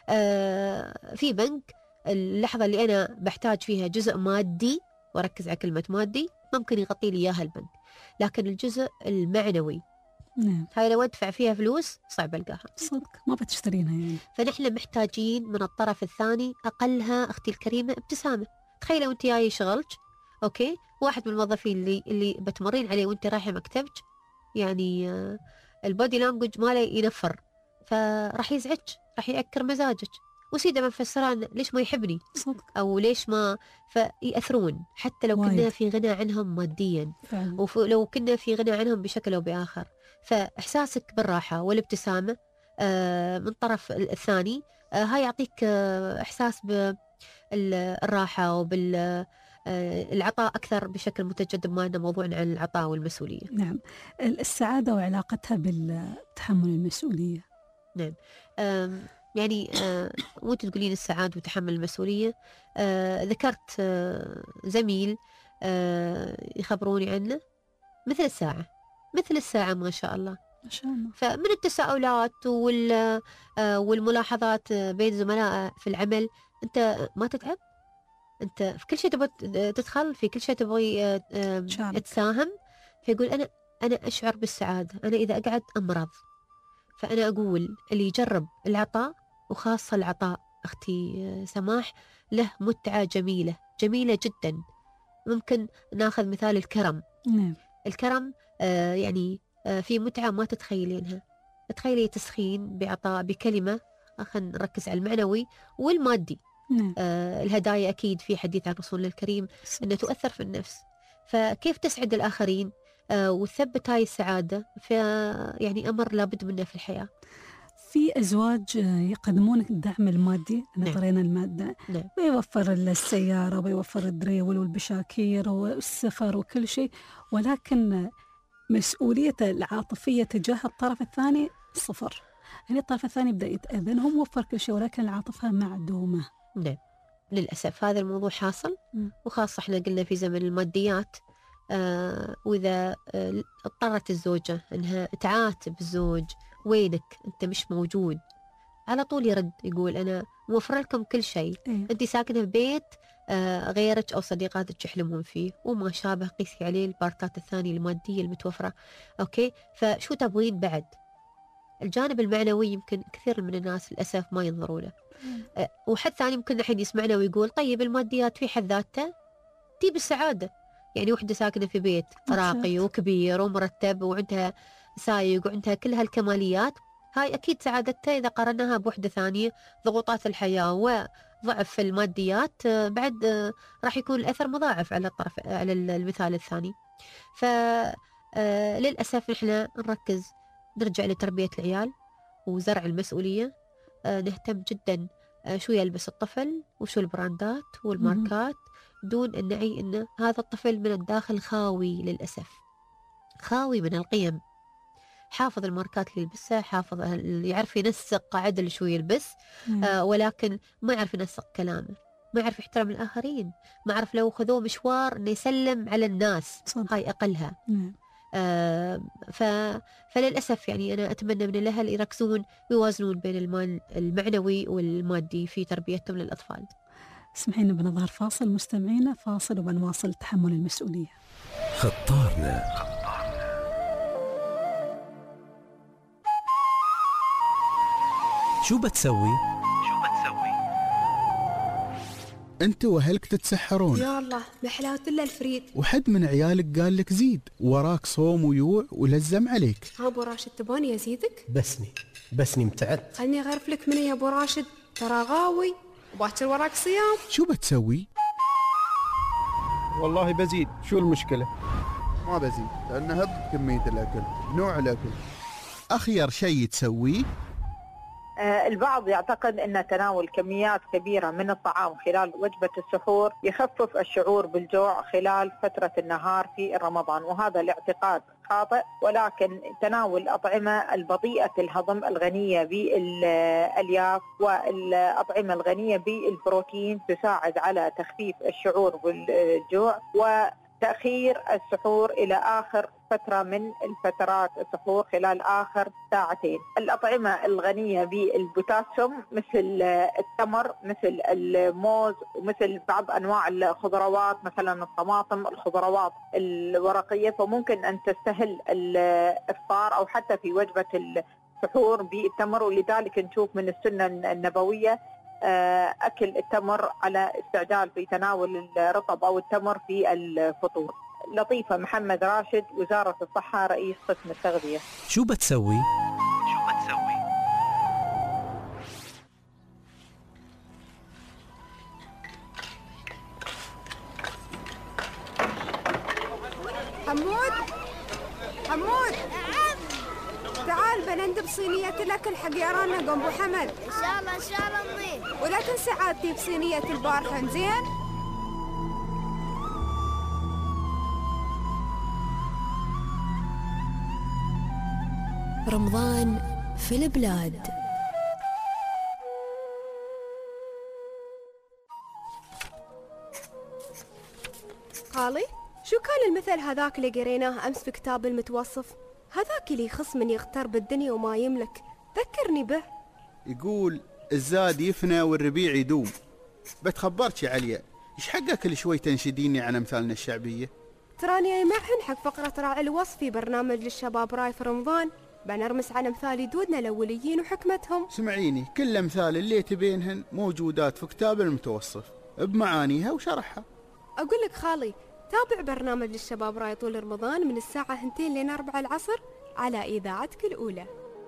في بنك اللحظة اللي أنا بحتاج فيها جزء مادي، وأركز على كلمة مادي، ممكن يغطي لي إياها البنك، لكن الجزء المعنوي هاي لو أدفع فيها فلوس صعب ألقاها، صدق ما بتشترينها يعني. فنحن محتاجين من الطرف الثاني أقلها أختي الكريمة ابتسامة. تخيلي وأنت جاي شغلك، أوكي، واحد من الموظفين اللي بتمرين عليه وأنت رايحة مكتبك، يعني البودي لانجوج ماله ينفر، فراح يزعج، راح يأكر مزاجك. وسيدة من فسران ليش ما يحبني صدق. أو ليش ما، فيأثرون حتى لو كنا في غنى عنهم ماديا، ولو كنا في غنى عنهم بشكل أو بآخر. فإحساسك بالراحة والابتسامة من طرف الثاني هاي يعطيك إحساس بالراحة وبالعطاء أكثر بشكل متجدد، ما أنه موضوعنا عن العطاء والمسؤولية. نعم. السعادة وعلاقتها بالتحمل المسؤولية. نعم. يعني وانت تقولين السعادة وتحمل المسؤولية، ذكرت زميل يخبروني عنه مثل الساعة ما شاء الله. ما شاء الله. فمن التساؤلات والملاحظات بين زملاء في العمل، انت ما تتعب؟ انت في كل شيء تبغى تدخل، في كل شيء تبغي تساهم. فيقول انا اشعر بالسعادة انا اذا اقعد امرض. فانا اقول اللي يجرب العطاء، وخاصة العطاء اختي سماح، له متعة جميلة جدا. ممكن ناخذ مثال الكرم. نعم. الكرم يعني في متعة ما تتخيلينها. تخيلي تسخين بعطاء بكلمة، خلينا نركز على المعنوي والمادي. نعم. الهدايا أكيد في حديث عن رسول الكريم أنها تؤثر في النفس. فكيف تسعد الآخرين وتثبت هاي السعادة، يعني أمر لابد منه في الحياة. في أزواج يقدمون الدعم المادي، نظرين المادة، بيوفر السيارة وبيوفر الدريول والبشاكير والسفر وكل شيء، ولكن مسؤولية العاطفية تجاه الطرف الثاني صفر. يعني الطرف الثاني بدأ يتأذن، هو موفر كل شيء ولكن العاطفة معدومة. نعم للأسف هذا الموضوع حاصل، وخاصة احنا قلنا في زمن الماديات. وإذا اضطرت الزوجة أنها تعاتب الزوج، وينك أنت مش موجود، على طول يرد يقول أنا موفر لكم كل شيء. أنت ساكنة في بيت غيرك أو صديقاتك يحلمون فيه وما شابه، قيسي عليه البارتات الثانية المادية المتوفرة. أوكي، فشو تبغين بعد؟ الجانب المعنوي يمكن كثير من الناس للأسف ما ينظروا له. وحد ثاني ممكن الحين يسمعنا ويقول طيب الماديات في حد ذاتها تجيب السعادة. يعني وحدة ساكنة في بيت راقي وكبير ومرتب وعندها سايق وعندها كل هالكماليات، هاي أكيد سعادتها إذا قارناها بوحدة ثانية ضغوطات الحياة وضعف الماديات بعد راح يكون الأثر مضاعف على المثال الثاني. فللأسف نحن نرجع لتربية العيال وزرع المسؤولية. نهتم جدا شو يلبس الطفل وشو البراندات والماركات، دون أن نعي أن هذا الطفل من الداخل خاوي، للأسف خاوي من القيم. حافظ الماركات اللي يلبسها، حافظ يعرف ينسق عدل شو يلبس، ولكن ما يعرف ينسق كلامه، ما يعرف يحترم الآخرين، ما يعرف لو خذوه مشوار أنه يسلم على الناس. هاي أقلها. فللأسف يعني أنا أتمنى من الأهل يركزون ويوازنون بين المعنوي والمادي في تربيتهم للأطفال. اسمحينا بنظهر فاصل مستمعينا، فاصل وبنواصل تحمل المسؤولية. خطارنا. شو بتسوي؟ انت واهلك تتسحرون، يا الله محلات الا الفريد، وحد من عيالك قال لك زيد، وراك صوم ويوع ولزم عليك. ها ابو راشد تباني ازيدك؟ بسني متعت. خلني اغرف لك مني يا ابو راشد، ترى غاوي وباكر وراك صيام. شو بتسوي؟ والله بزيد. شو المشكلة؟ ما بزيد لأن هض كمية الأكل، نوع الأكل. أخير شيء تسويه؟ البعض يعتقد أن تناول كميات كبيرة من الطعام خلال وجبة السحور يخفف الشعور بالجوع خلال فترة النهار في رمضان، وهذا الاعتقاد خاطئ، ولكن تناول الأطعمة البطيئة الهضم الغنية بالألياف والأطعمة الغنية بالبروتين تساعد على تخفيف الشعور بالجوع وتأخير السحور إلى آخر فترة من الفترات السحور خلال آخر ساعتين. الأطعمة الغنية بالبوتاسيوم مثل التمر، مثل الموز، ومثل بعض أنواع الخضروات مثلا الطماطم، الخضروات الورقية، فممكن أن تستهل الإفطار أو حتى في وجبة السحور بالتمر. ولذلك نشوف من السنة النبوية أكل التمر على استعجال في تناول الرطب أو التمر في الفطور. لطيفة محمد راشد، وزارة الصحة، رئيس قسم التغذية. شو بتسوي؟ حمود تعال بنندب صينية الأكل حق يارانا قم أبو حمد. إن شاء الله أمي. ولا تنسى عاد تجيب صينية البارحة زين؟ رمضان في البلاد. خالي شو كان المثل هذاك اللي قريناه أمس في كتاب المتوصف؟ هذاك اللي يخص من يغتر بالدنيا وما يملك، ذكرني به. يقول الزاد يفنى والربيع يدوم. بتخبرك يا عليا، ايش حقك كل شوي تنشديني عن امثالنا الشعبية؟ تراني معهن حق فقرة راعي الوصف في برنامج للشباب راي في رمضان، بنرمس عن امثال جدودنا الاوليين وحكمتهم. سمعيني، كل امثال اللي تبينهن موجودات في كتاب المتوصف بمعانيها وشرحها. اقول لك خالي، تابع برنامج للشباب راي طول رمضان من الساعة 2 لين 4 العصر على إذاعتك الأولى.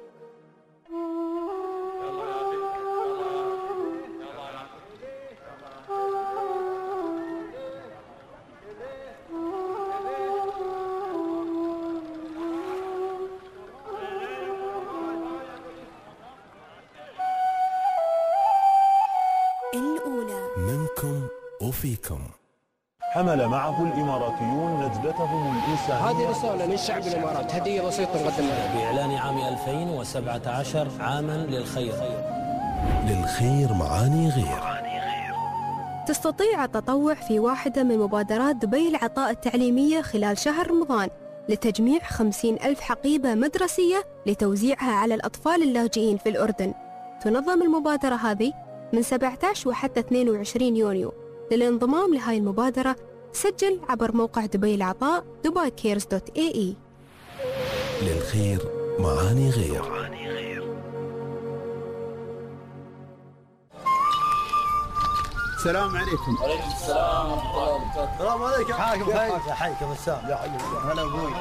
الأولى منكم وفيكم. حمل معه الإماراتيون نجدتهم الإنسانية. هذه رسالة من شعب الإمارات، هدية بسيطة نقدمها بإعلان عام 2017 عاما للخير معاني غير. تستطيع التطوع في واحدة من مبادرات دبي العطاء التعليمية خلال شهر رمضان لتجميع 50,000 حقيبة مدرسية لتوزيعها على الأطفال اللاجئين في الأردن. تنظم المبادرة هذه من 17 وحتى 22 يونيو. للانضمام لهاي المبادرة سجل عبر موقع دبي العطاء dubai-cares.ae. للخير معاني غير. السلام عليكم. وعليكم السلام ورحمة الله وبركاته. السلام عليكم. حاكم خير. حيكم السلام. يا حبيبي هلا ابوي.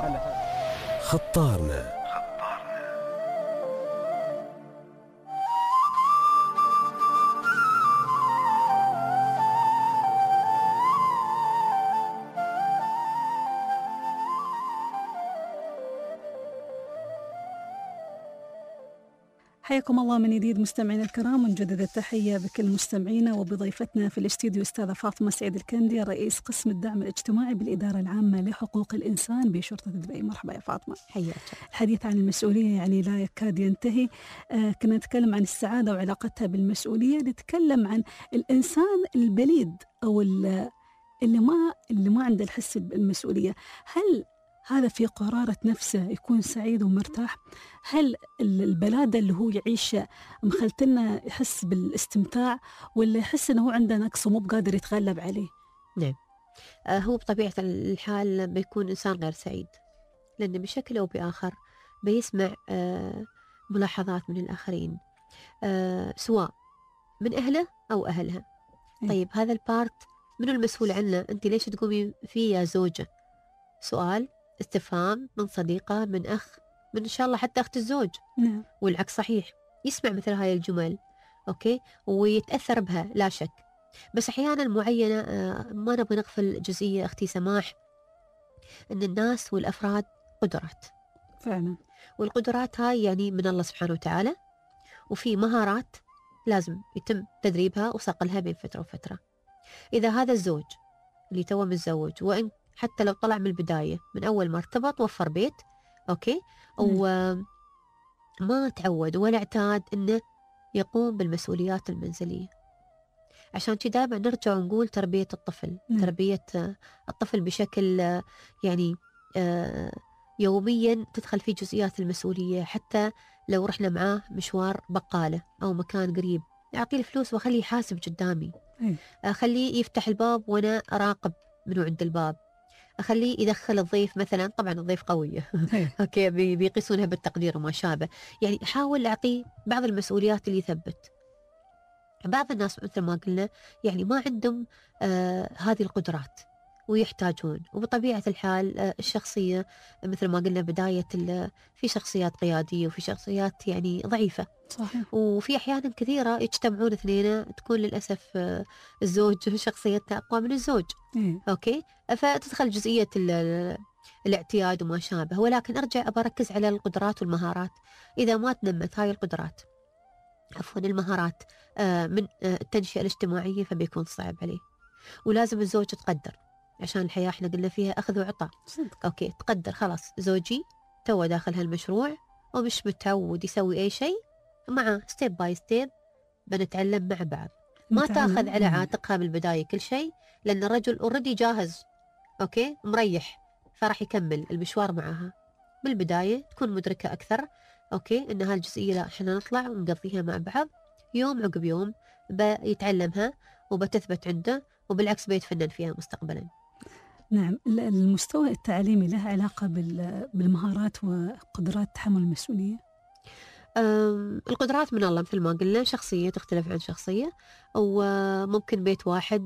خطارنا. حياكم الله من جديد مستمعينا الكرام، ونجدد التحية بكل مستمعينا وبضيفتنا في الاستديو أستاذة فاطمة سعيد الكندي، رئيس قسم الدعم الاجتماعي بالإدارة العامة لحقوق الإنسان بشرطة دبي. مرحبا يا فاطمة. حياك. الحديث عن المسؤولية يعني لا يكاد ينتهي. كنا نتكلم عن السعادة وعلاقتها بالمسؤولية، نتكلم عن الإنسان البليد أو اللي ما عنده الحس بالمسؤولية. هل هذا في قرارة نفسه يكون سعيد ومرتاح؟ هل البلادة اللي هو يعيش مخلتنا يحس بالاستمتاع، ولا يحس أنه هو عنده نقص ومو بقادر يتغلب عليه؟ نعم، هو بطبيعة الحال بيكون إنسان غير سعيد، لأنه بشكل أو بآخر بيسمع ملاحظات من الآخرين، سواء من أهله أو أهلها. طيب هذا البارت منو المسؤول عنه؟ أنت ليش تقومي فيه يا زوجة؟ سؤال استفهام من صديقة، من أخ، من إن شاء الله حتى أخت الزوج. نعم. والعكس صحيح، يسمع مثل هاي الجمل أوكي ويتأثر بها لا شك، بس أحيانا معينة ما نبغى نغفل جزئية أختي سماح، أن الناس والأفراد قدرات فعلا، والقدرات هاي يعني من الله سبحانه وتعالى، وفي مهارات لازم يتم تدريبها وصقلها بين فترة وفترة. إذا هذا الزوج اللي توه متزوج وإن حتى لو طلع من البداية من أول ما ارتبط وفر بيت، أوكي، وما تعود ولا اعتاد إنه يقوم بالمسؤوليات المنزلية. عشان كذا دائما نرجع ونقول تربية الطفل، تربية الطفل بشكل يعني يوميا تدخل في جزئيات المسؤولية. حتى لو رحنا معاه مشوار بقالة أو مكان قريب، أعطيه الفلوس وأخليه يحاسب قدامي، أخليه يفتح الباب وأنا أراقب منو عند الباب، أخليه يدخل الضيف مثلا، طبعا الضيف قوية أوكي بيقيسونها بالتقدير وما شابه. يعني أحاول أعطيه بعض المسؤوليات اللي يثبت. بعض الناس مثل ما قلنا يعني ما عندهم هذه القدرات ويحتاجون، وبطبيعة الحال الشخصية مثل ما قلنا بداية في شخصيات قيادية وفي شخصيات يعني ضعيفة. صحيح. وفي أحيانا كثيرة يجتمعون اثنين، تكون للأسف الزوج شخصيته أقوى من الزوج. أوكي، فتدخل جزئية الاعتياد وما شابه. ولكن أرجع أركز على القدرات والمهارات. إذا ما تنمت هاي القدرات المهارات من التنشئة الاجتماعية فبيكون صعب عليه. ولازم الزوج تقدر، عشان الحياة احنا قلنا فيها أخذ وعطاء. أوكي، تقدر خلاص زوجي تو داخل هالمشروع ومش متعود يسوي أي شيء، مع ستيب باي ستيب بنتعلم مع بعض. ما تأخذ على عاتقها من البداية كل شيء، لأن الرجل أوريدي جاهز، أوكي، مريح، فراح يكمل المشوار معها. بالبداية تكون مدركة أكثر، أوكي، إن هالجزئية لا إحنا نطلع ونقضيها مع بعض، يوم عقب يوم بيتعلمها وبتثبت عنده، وبالعكس بيتفنن فيها مستقبلا. نعم. المستوى التعليمي له علاقة بالمهارات وقدرات تحمل المسؤولية؟ القدرات من الله مثل ما قلنا، شخصية تختلف عن شخصية. وممكن بيت واحد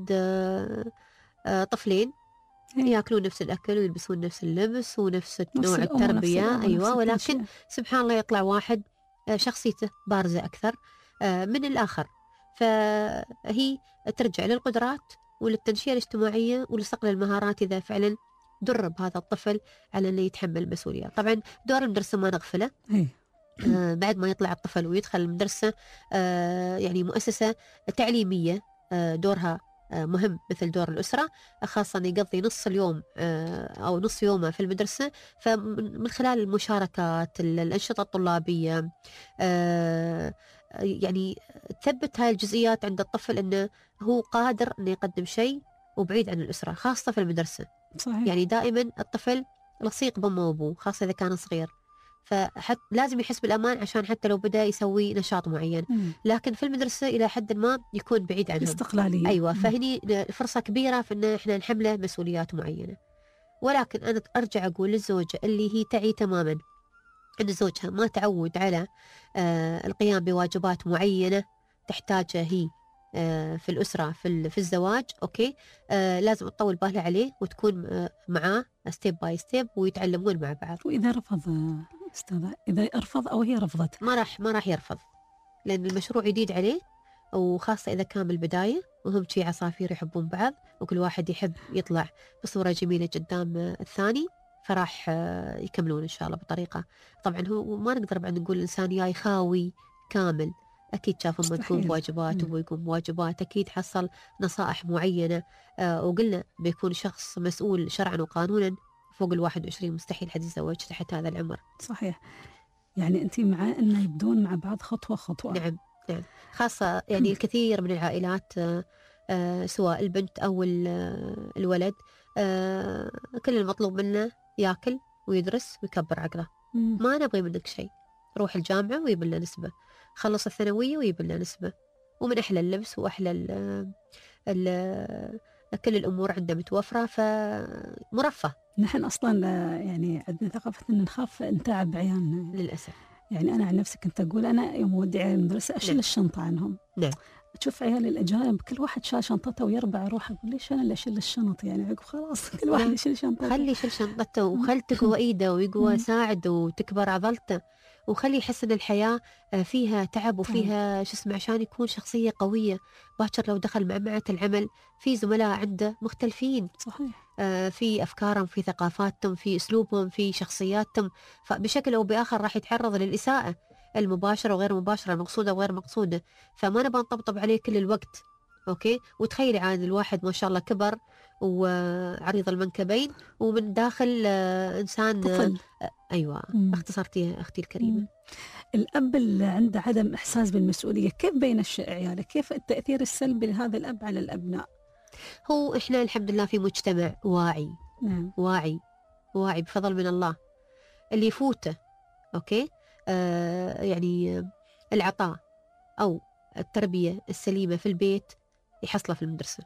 طفلين ياكلون نفس الأكل ويلبسون نفس اللبس ونفس نوع التربية، أيوة، ولكن سبحان الله يطلع واحد شخصيته بارزة أكثر من الآخر. فهي ترجع للقدرات وللتنشئة الاجتماعية ولصقل المهارات إذا فعلا درب هذا الطفل على أنه يتحمل المسؤولية. طبعا دور المدرسة ما نغفله. بعد ما يطلع الطفل ويدخل المدرسة يعني مؤسسة تعليمية دورها مهم مثل دور الأسرة، خاصة يقضي نص اليوم أو نص يومه في المدرسة. فمن خلال المشاركات، الأنشطة الطلابية، يعني تثبت هاي الجزئيات عند الطفل أنه هو قادر أنه يقدم شيء وبعيد عن الأسرة، خاصة في المدرسة. صحيح. يعني دائما الطفل لصيق بأمه وأبوه، خاصة إذا كان صغير، فحتى لازم يحس بالأمان عشان حتى لو بدأ يسوي نشاط معين. لكن في المدرسة إلى حد ما يكون بعيد عنهم، استقلالية. أيوة. فهني فرصة كبيرة في إن إحنا نحمله مسؤوليات معينة. ولكن أنا أرجع أقول للزوجة اللي هي تعي تماما أن زوجها ما تعود على القيام بواجبات معينة تحتاجها هي في الأسرة في الزواج، أوكي، لازم تطول بالها عليه وتكون معاه ستيب باي ستيب ويتعلمون مع بعض. وإذا رفض أستاذة، إذا رفض أو هي رفضت، ما راح يرفض، لأن المشروع جديد عليه، وخاصة إذا كان بالبداية وهم شي عصافير يحبون بعض وكل واحد يحب يطلع بصورة جميلة قدام الثاني، فراح يكملون إن شاء الله بطريقة. طبعا هو ما نقدر بعد نقول الإنسان يا يخاوي كامل، أكيد شاف أمه تقوم بواجبات وهو يقوم بواجبات، أكيد حصل نصائح معينة. وقلنا بيكون شخص مسؤول شرعا وقانونا فوق 21، مستحيل حد يتزوج تحت هذا العمر. صحيح. يعني أنت مع أنه يبدون مع بعض خطوة خطوة. نعم. خاصة يعني الكثير من العائلات سواء البنت أو الولد كل المطلوب منه يأكل ويدرس ويكبر عقله. ما نبغي منك شيء، روح الجامعة ويجيب لنا نسبة، خلص الثانوية ويجيب لنا نسبة، ومن أحلى اللبس وأحلى كل الأمور عنده متوفرة، فمرفه. نحن أصلا يعني عندنا ثقافة أن نخاف نتعب عيالنا للأسف. يعني أنا عن نفسي كنت أقول أنا يوم أودي عيال المدرسة أشيل الشنطة عنهم. نعم. تشوف عيال الأجانب كل واحد شال شنطته ويربع روحه، أقول ليش أنا اللي أشيل الشنط؟ يعني عقب خلاص كل واحد يشيل شنطته. خلي يشيل شنطته وخل تقوى إيده ويقوى ساعده وتكبر عضلته، وخلي يحس أن الحياة فيها تعب وفيها شو اسمه عشان يكون شخصية قوية. باكر لو دخل معمعة العمل في زملاء عنده مختلفين، صحيح، في أفكارهم، في ثقافاتهم، في أسلوبهم، في شخصياتهم، فبشكل أو بآخر راح يتعرض للإساءة المباشرة وغير مباشرة، المقصودة وغير مقصودة. فما نبغى نطبطب عليه كل الوقت أوكي. وتخيلي عاد الواحد ما شاء الله كبر وعريض المنكبين ومن داخل إنسان طفل. أيوة. اختصرتيها أختي الكريمة. الأب اللي عنده عدم إحساس بالمسؤولية كيف بين عياله؟ كيف التأثير السلبي لهذا الأب على الأبناء؟ هو إحنا الحمد لله في مجتمع واعي. نعم. واعي بفضل من الله. اللي يفوته أوكي يعني العطاء أو التربية السليمة في البيت يحصله في المدرسة،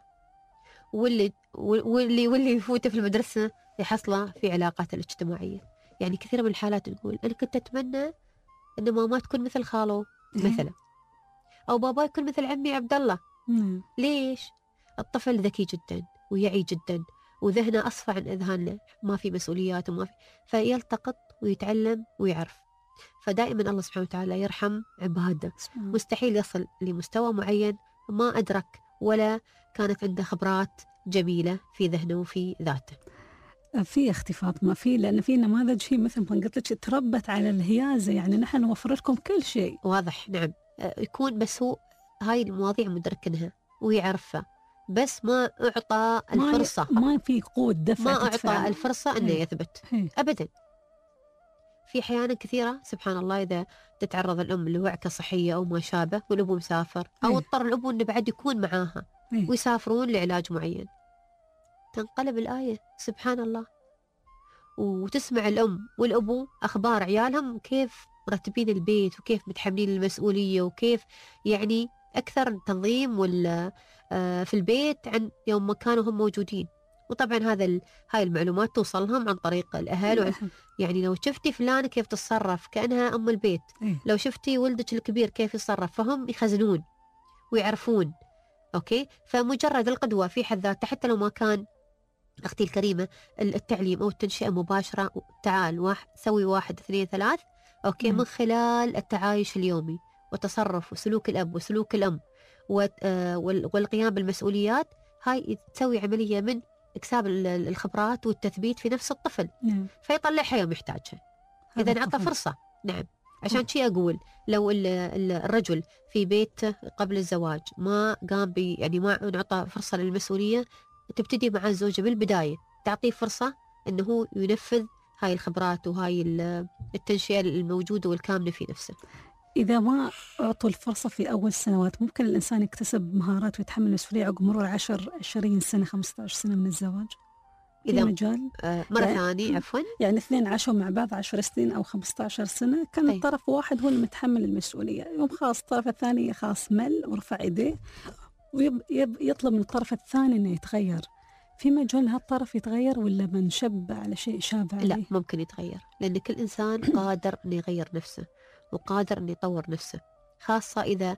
واللي يفوته في المدرسة يحصله في علاقاته الاجتماعية. يعني كثير من الحالات تقول أنا كنت أتمنى أن ماما تكون مثل خالو مثلا، أو بابا يكون مثل عمي عبد الله. ليش؟ الطفل ذكي جدا ويعي جدا وذهنه أصفى عن أذهاننا، ما في مسؤوليات وما في، فيلتقط ويتعلم ويعرف. فدائما الله سبحانه وتعالى يرحم عباده. مستحيل يصل لمستوى معين ما أدرك ولا كانت عنده خبرات جميلة في ذهنه وفي ذاته. في اختفاض ما في، لأن في نماذج هي مثل ما قلت لك تربت على الهيازة، يعني نحن نوفر لكم كل شيء. واضح. نعم. يكون بس هو هاي المواضيع مدركنها ويعرفها، بس ما أعطى الفرصة، ما في قوة دفع، ما أعطى الفرصة أنه يثبت أبدا. في أحيانا كثيرة سبحان الله إذا تتعرض الأم لوعكة صحية أو ما شابه والأبو مسافر أو اضطر الأبو أنه بعد يكون معاها ويسافرون لعلاج معين، تنقلب الآية سبحان الله، وتسمع الأم والأبو أخبار عيالهم كيف مرتبين البيت وكيف متحملين المسؤولية وكيف يعني أكثر تنظيم ولا في البيت عن يوم ما كانوا هم موجودين. وطبعا هاي المعلومات توصلهم عن طريق الأهل. يعني لو شفتي فلانة كيف تتصرف كأنها أم البيت، لو شفتي ولدك الكبير كيف يتصرف، فهم يخزنون ويعرفون. أوكي. فمجرد القدوة في حد ذاتها حتى لو ما كان أختي الكريمة التعليم أو التنشئة مباشرة، تعال سوي 1 2 3 أوكي. من خلال التعايش اليومي وتصرف وسلوك الأب وسلوك الأم والقيام بالمسؤوليات، هاي تسوي عملية من إكساب الخبرات والتثبيت في نفس الطفل. فيطلعها يوم يحتاجها إذا انعطى فرصة. نعم. عشان شي أقول لو الرجل في بيته قبل الزواج ما قام يعني ما انعطى فرصة للمسؤولية، تبتدي مع الزوجة بالبداية تعطيه فرصة أنه هو ينفذ هاي الخبرات وهاي التنشئة الموجودة والكامنة في نفسه. إذا ما أعطوا الفرصة في أول سنوات ممكن الإنسان يكتسب مهارات ويتحمل مسؤولية عقب مرور 10 20 سنة 15 سنة من الزواج. إذا مجال مرة ثانية عفوا، يعني اثنين عاشوا مع بعض 10 سنين أو 15 سنة، كان الطرف واحد هو المتحمل المسؤولية، يوم خاص الطرف الثاني خاص مل ورفع إيديه ويطلب من الطرف الثاني إنه يتغير. في مجال هالطرف يتغير ولا منشب على شيء شابه عليه؟ لا، ممكن يتغير، لأن كل إنسان قادر إنه يغير نفسه وقادر إنه يطور نفسه، خاصة إذا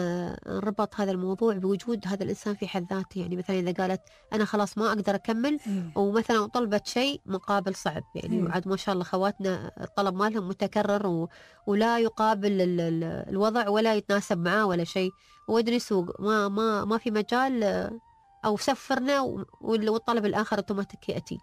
ربط هذا الموضوع بوجود هذا الإنسان في حد ذاته. يعني مثلا إذا قالت أنا خلاص ما أقدر أكمل ومثلا طلبت شيء مقابل صعب، يعني وعاد ما شاء الله خواتنا الطلب مالهم متكرر ولا يقابل الوضع ولا يتناسب معاه ولا شيء، ودني سوق ما في مجال، أو سفرنا والطلب الآخر أوتوماتيك يأتي.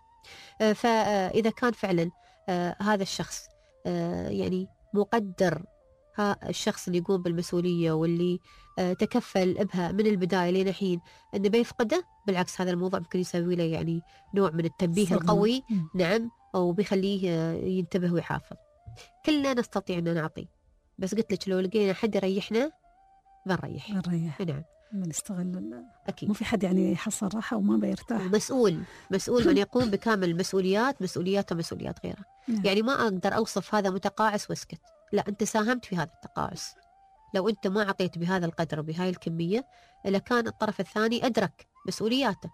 فإذا كان فعلا هذا الشخص يعني مقدر، الشخص اللي يقوم بالمسؤولية واللي تكفل بها من البداية لين الحين أنه بيفقده، بالعكس هذا الموضوع ممكن يسوي له يعني نوع من التنبيه القوي. نعم. أو بيخليه ينتبه ويحافظ. كلنا نستطيع أن نعطي، بس قلت لك لو لقينا حد يريحنا بنريح. نعم. نستغل. أكيد. مو في حد يعني يحصل راحة وما بيرتاح. مسؤول من يقوم بكامل المسؤوليات، مسؤولياته مسؤوليات غيره. يعني ما أقدر أوصف هذا متقاعس واسكت، لا، أنت ساهمت في هذا التقاعس. لو أنت ما عطيت بهذا القدر وبهاي الكمية لكان الطرف الثاني أدرك مسؤولياته.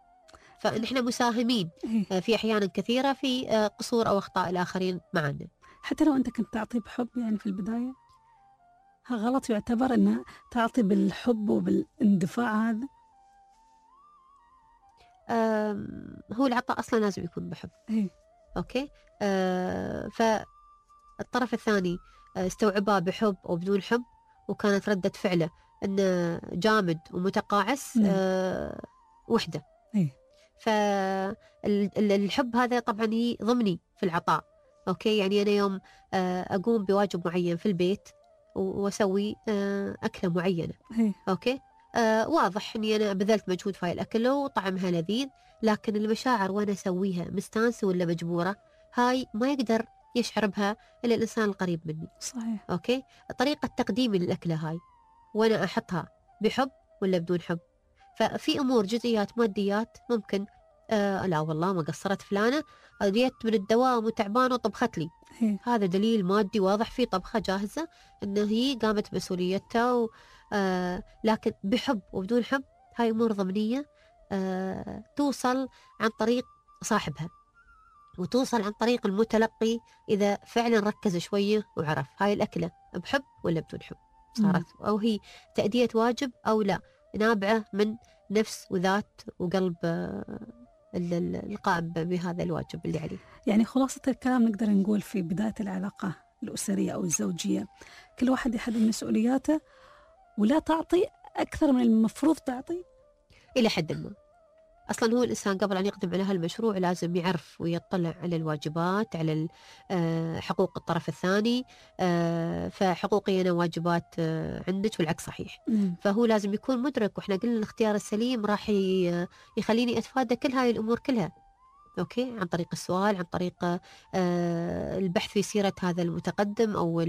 فنحن مساهمين في أحيانا كثيرة في قصور أو أخطاء الآخرين معنا. حتى لو أنت كنت تعطي بحب يعني في البداية، غلط يعتبر أن تعطي بالحب وبالاندفاع هذا؟ هو العطاء أصلا لازم يكون بحب. أوكي. فالطرف الثاني استوعبها بحب أو بدون حب، وكانت ردة فعله أنه جامد ومتقاعس وحدة. فالحب هذا طبعا ضمني في العطاء. أوكي. يعني أنا يوم أقوم بواجب معين في البيت وأسوي أكلة معينة، أوكي، واضح أني أنا بذلت مجهود في هاي الأكل وطعمها لذيذ، لكن المشاعر وأنا أسويها مستانسة ولا مجبورة، هاي ما يقدر يشعر بها إلا الإنسان القريب مني. صحيح. أوكي، طريقة تقديمي للأكلة هاي وأنا أحطها بحب ولا بدون حب. ففي أمور جزئيات ماديات ممكن لا والله ما قصرت فلانة، جيت من الدوام وتعبانة وطبخت لي، هذا دليل مادي واضح في طبخة جاهزة أن هي قامت بمسؤوليتها لكن بحب وبدون حب هاي أمور ضمنية توصل عن طريق صاحبها وتوصل عن طريق المتلقي إذا فعلا ركز شوية وعرف هاي الأكلة بحب ولا بدون حب صارت، أو هي تأدية واجب أو لا، نابعة من نفس وذات وقلب القائم بهذا الواجب اللي عليه. يعني خلاصة الكلام نقدر نقول في بداية العلاقة الأسرية أو الزوجية كل واحد يحدد مسؤولياته ولا تعطي أكثر من المفروض تعطي إلى حد ما. أصلا هو الإنسان قبل أن يقدم على هالمشروع لازم يعرف ويطلع على الواجبات، على حقوق الطرف الثاني، فحقوقي أنا واجبات عندك والعكس صحيح. فهو لازم يكون مدرك، وإحنا قلنا الاختيار السليم راح يخليني أتفادى كل هاي الأمور كلها. أوكي، عن طريق السؤال، عن طريق البحث في سيرة هذا المتقدم أو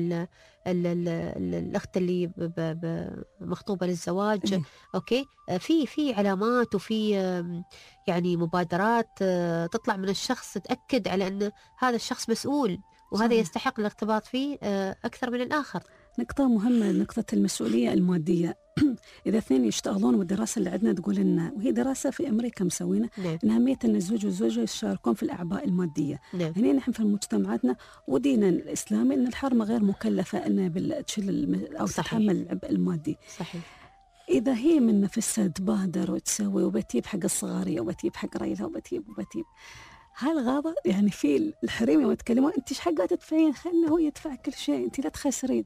الأخت اللي مخطوبة للزواج. أوكي، في علامات وفي يعني مبادرات تطلع من الشخص تأكد على أن هذا الشخص مسؤول وهذا يستحق الارتباط فيه أكثر من الآخر. نقطة مهمة، نقطة المسؤولية المادية. إذا اثنين يشتغلون والدراسة اللي عندنا تقول إن، وهي دراسة في أمريكا مسوينة، إن أهمية أن الزوج والزوجة يشاركون في الأعباء المادية. هنا نحن في مجتمعاتنا ودينا الإسلامي أن الحرمة غير مكلفة أن تشيل أو تتحمل العبء المادي. صحيح. إذا هي من نفسها تبادر وتسوي وبتجيب حق الصغارية وبتجيب حق ريلها وبتجيب هالغاضة، يعني في الحريم يوم يتكلمون أنت إيش حقها تدفعين، خلنا هو يدفع كل شيء، أنت لا تخسرين.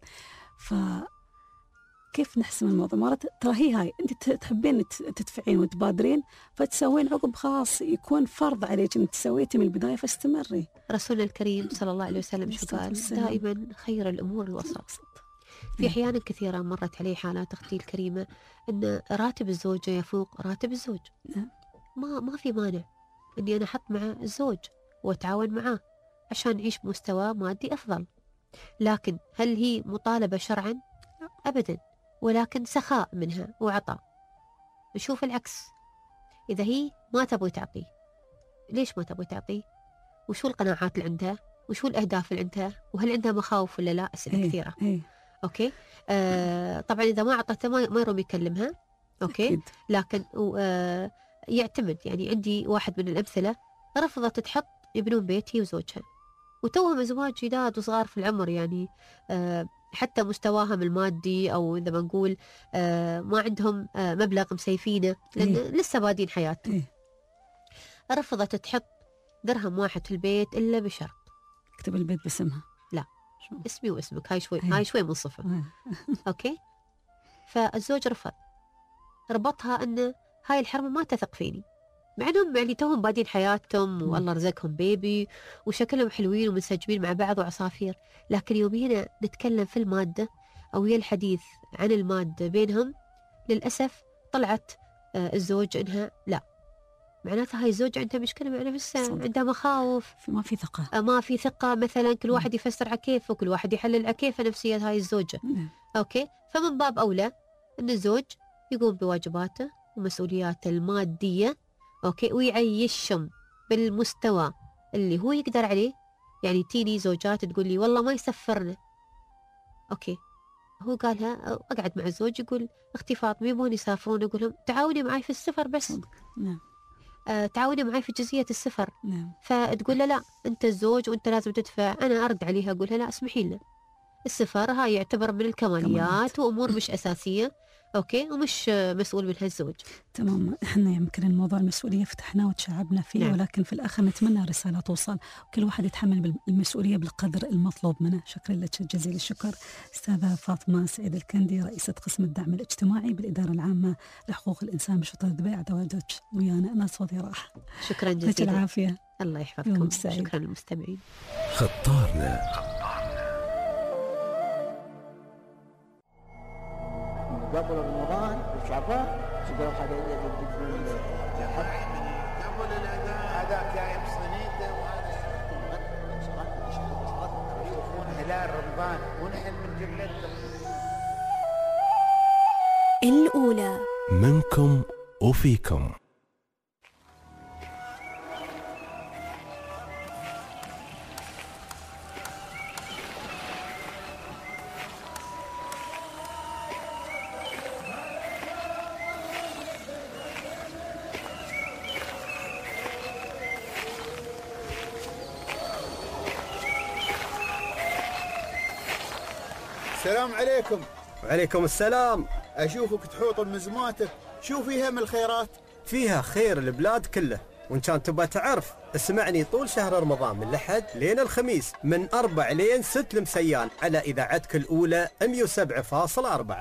كيف نحسم الموضوع؟ مرات ترى هي هاي أنت تحبين تدفعين وتبادرين فتسوين عقب خاص يكون فرض عليك أن تسويتي من البداية فاستمري. رسولنا الكريم صلى الله عليه وسلم شو قال؟ دائما خير الأمور الوسط. في أحيان كثيرة مرت علي حالات أختي الكريمة أن راتب الزوجة يفوق راتب الزوج. ما في مانع أني أنا أحط مع الزوج وأتعاون معاه عشان نعيش بمستوى مادي أفضل، لكن هل هي مطالبة شرعا؟ أبدا، ولكن سخاء منها وعطاء. نشوف العكس، إذا هي ما تبغي تعطيه، ليش ما تبغي تعطيه؟ وشو القناعات اللي عندها؟ وشو الأهداف اللي عندها؟ وهل عندها مخاوف ولا لا؟ أسئلة كثيرة. أوكي، طبعا إذا ما أعطته ما يروم يكلمها. أوكي أكيد. لكن يعتمد، يعني عندي واحد من الأمثلة رفضت تحط يبنون بيت هي وزوجها وتوهم أزواج جداد وصغار في العمر، يعني حتى مستواهم المادي أو إذا ما نقول ما عندهم مبلغ مسيفينه لأن لسه بادين حياتهم. رفضت تحط درهم واحد في البيت إلا بشرط اكتب البيت باسمها. لا، اسمي واسمك، هاي شوي منصفة. أوكي، فالزوج رفض، ربطها أن هاي الحرمة ما تثق فيني، مع انهم يعني توهم بادين حياتهم والله رزقهم بيبي وشكلهم حلوين ومنسجمين مع بعض وعصافير، لكن يومينا نتكلم في المادة او هي الحديث عن المادة بينهم، للأسف طلعت الزوج انها لا، معناتها هاي الزوجة عندها مشكلة مع نفسها، عندها مخاوف، ما في ثقة، ما في ثقة مثلا، كل واحد يفسر على كيفه وكل واحد يحلل على كيفه نفسية هاي الزوجة. اوكي، فمن باب اولى ان الزوج يقوم بواجباته ومسؤولياته المادية. أوكي، ويعيشهم بالمستوى اللي هو يقدر عليه. يعني تيني زوجات تقول لي والله ما يسفرنا. أوكي، هو قالها أقعد مع الزوج يقول أختي فاطمة يبون يسافرون، أقول لهم تعاوني معي في السفر بس. نعم. تعاوني معي في جزئية السفر. نعم. فتقول له لا أنت الزوج وأنت لازم تدفع. أنا أرد عليها أقولها لا اسمحي لنا، السفر هاي يعتبر من الكماليات وأمور مش أساسية. أوكي، ومش مسؤول منها الزوج. تمام، إحنا يمكن الموضوع المسؤولية فتحناه وتشعبنا فيه. نعم. ولكن في الآخر نتمنى رسالة توصل وكل واحد يتحمل المسؤولية بالقدر المطلوب منه. شكرا لك جزيل الشكر أستاذة فاطمة سعيد الكندي، رئيسة قسم الدعم الاجتماعي بالإدارة العامة لحقوق الإنسان بشرطة دبي. عدواتك ويانا، أنا صوتي راح. شكرا جزيلا، العافية، الله يحفظكم. شكرا للمستمعين. خطارنا قبل رمضان وشعبان تقول هذا يقدمون الحج قبل الاذان هذاك جايب صينيته وهذا يشوفون هلال رمضان ونحن بنجيب لكم الأولى منكم وفيكم. السلام عليكم. وعليكم السلام. أشوفك تحوط بمزماتك، شو فيها من الخيرات؟ فيها خير البلاد كله، وإن كان تبغى تعرف اسمعني طول شهر رمضان من الأحد لين الخميس من 4 لين 6 المسيان على إذاعتك الأولى 107.4.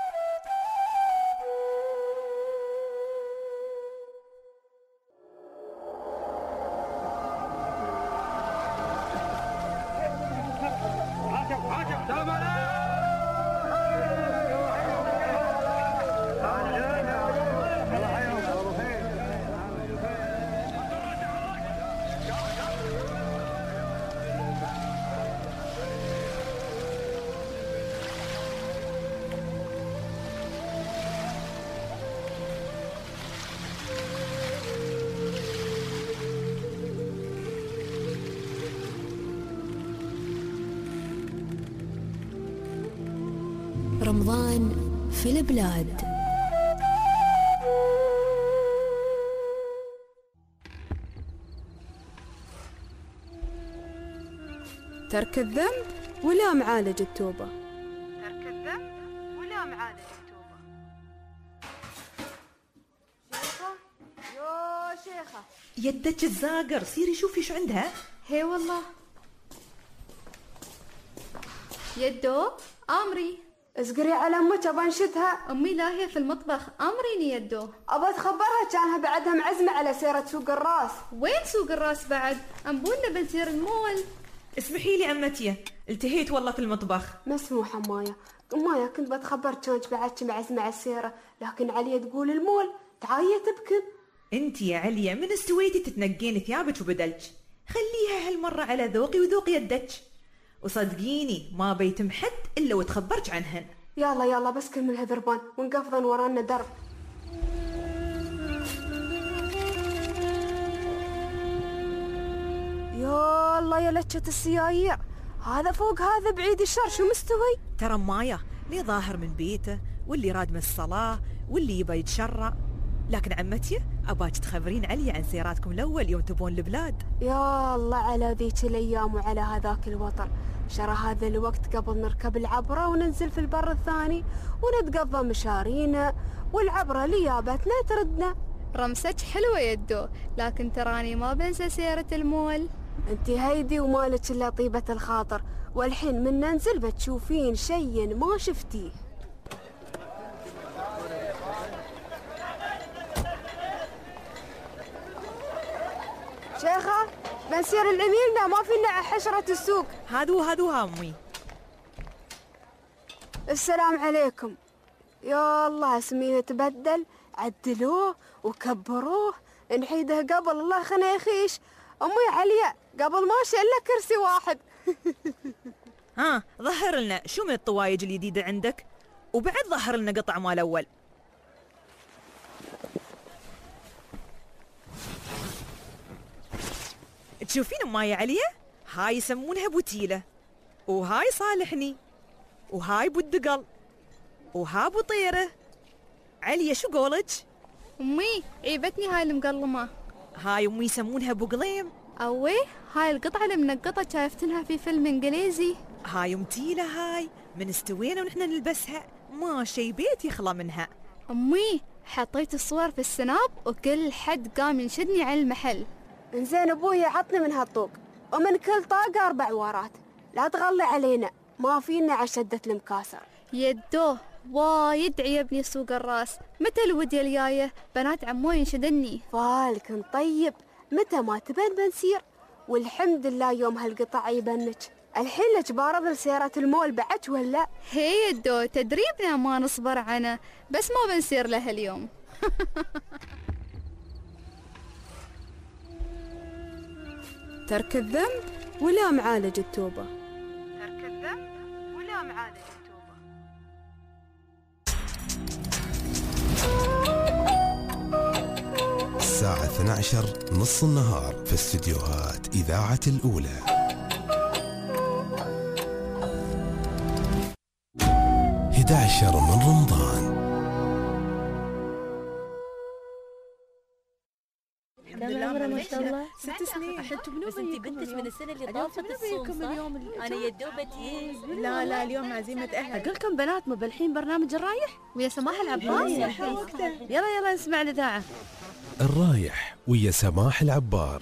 رمضان في البلاد. ترك الذنب ولا معالج التوبة. ترك الذنب ولا معالج التوبة. شيخة يو شيخة يدك الزاقر، سيري شوفي شو عندها. هي والله. يدو امري اسقري على امك ابى انشدها. امي لا هي في المطبخ، امريني يدو. ابى تخبرها كانها بعدها معزمه على سيره سوق الراس. وين سوق الراس بعد؟ انبونا بنسير المول. اسمحي لي عمتيه، التهيت والله في المطبخ. مسموح مايا كنت بتخبر كانت بعدك معزمه على السيره، لكن عليا تقول المول تعاية تبكن. انت يا عليا من استويتي تتنقين ثيابك وبدلك، خليها هالمره على ذوقي وذوق يدك، وصدقيني ما بيتم حد إلا وتخبرك عنهن. يلا بس كل من هذربان ونقفضن ورانا درب. يلا يا لتشة السيايير، هذا فوق هذا بعيد الشر شو مستوي؟ ترى مايا لي ظاهر من بيته واللي راد من الصلاة واللي يبى يتشرع، لكن عمتي أباك تخبرين علي عن سيراتكم الأول يوم تبون البلاد. يا الله على ذيك الأيام وعلى هذاك الوطر، شرى هذا الوقت قبل نركب العبرة وننزل في البر الثاني ونتقضى مشارينا، والعبرة اللي جابتنا تردنا. رمسك حلوة يدو، لكن تراني ما بنسى سيرة المول. انتي هيدي ومالك الا طيبة الخاطر، والحين من ننزل بتشوفين شي ما شفتيه. شيخة بنسير اليمين ما فينا حشرة السوق. هادو امي. السلام عليكم. يا الله اسميه تبدل، عدلوه وكبروه، نحيده قبل الله خنا يخيش. امي عليا قبل ماشي الا كرسي واحد. ها ظهر لنا شو من الطوايج الجديدة عندك، وبعد ظهر لنا قطع مال اول. تشوفين ماي عليا؟ هاي يسمونها بوتيلة، وهاي صالحني، وهاي بودقل، وها بطيرة. عليا شو قولك؟ امي عيبتني هاي المقلمة. هاي امي يسمونها بقليم. اوي هاي القطعة المنقطة شايفتنها في فيلم انجليزي. هاي متيلة، هاي من استوينا ونحن نلبسها ما شي بيت يخلى منها. امي حطيت الصور في السناب وكل حد قام ينشدني على المحل. انزين ابوي عطني من هالطوق، ومن كل طاقة 4 ورات، لا تغلي علينا ما فينا على شدة المكاسر. يدوه وايد عيبني سوق الراس، متى الودية الجاية؟ بنات عموي ينشدني. فالكن طيب، متى ما تبين بنسير، والحمد لله يوم هالقطع يبنك. الحين لك بارض لسيارة المول بعد ولا؟ هي الدو تدريبنا ما نصبر عنه، بس ما بنسير له اليوم. ترك الذنب ولا معالج التوبة. ترك الذنب ولا معالج التوبة. الساعة 12 نص النهار في استديوهات إذاعة الأولى. 11 من رمضان. الحمد لله ما شاء الله 6 سنين. بس انت بنتك من السنه اللي طافت الصوم صح؟ انا يدوبتي. لا اليوم عزيمة أهل. اقول لكم بنات مو بالحين برنامج الرايح ويا سماح العباس. يلا نسمع الإذاعة. الرايح ويا سماح العبار.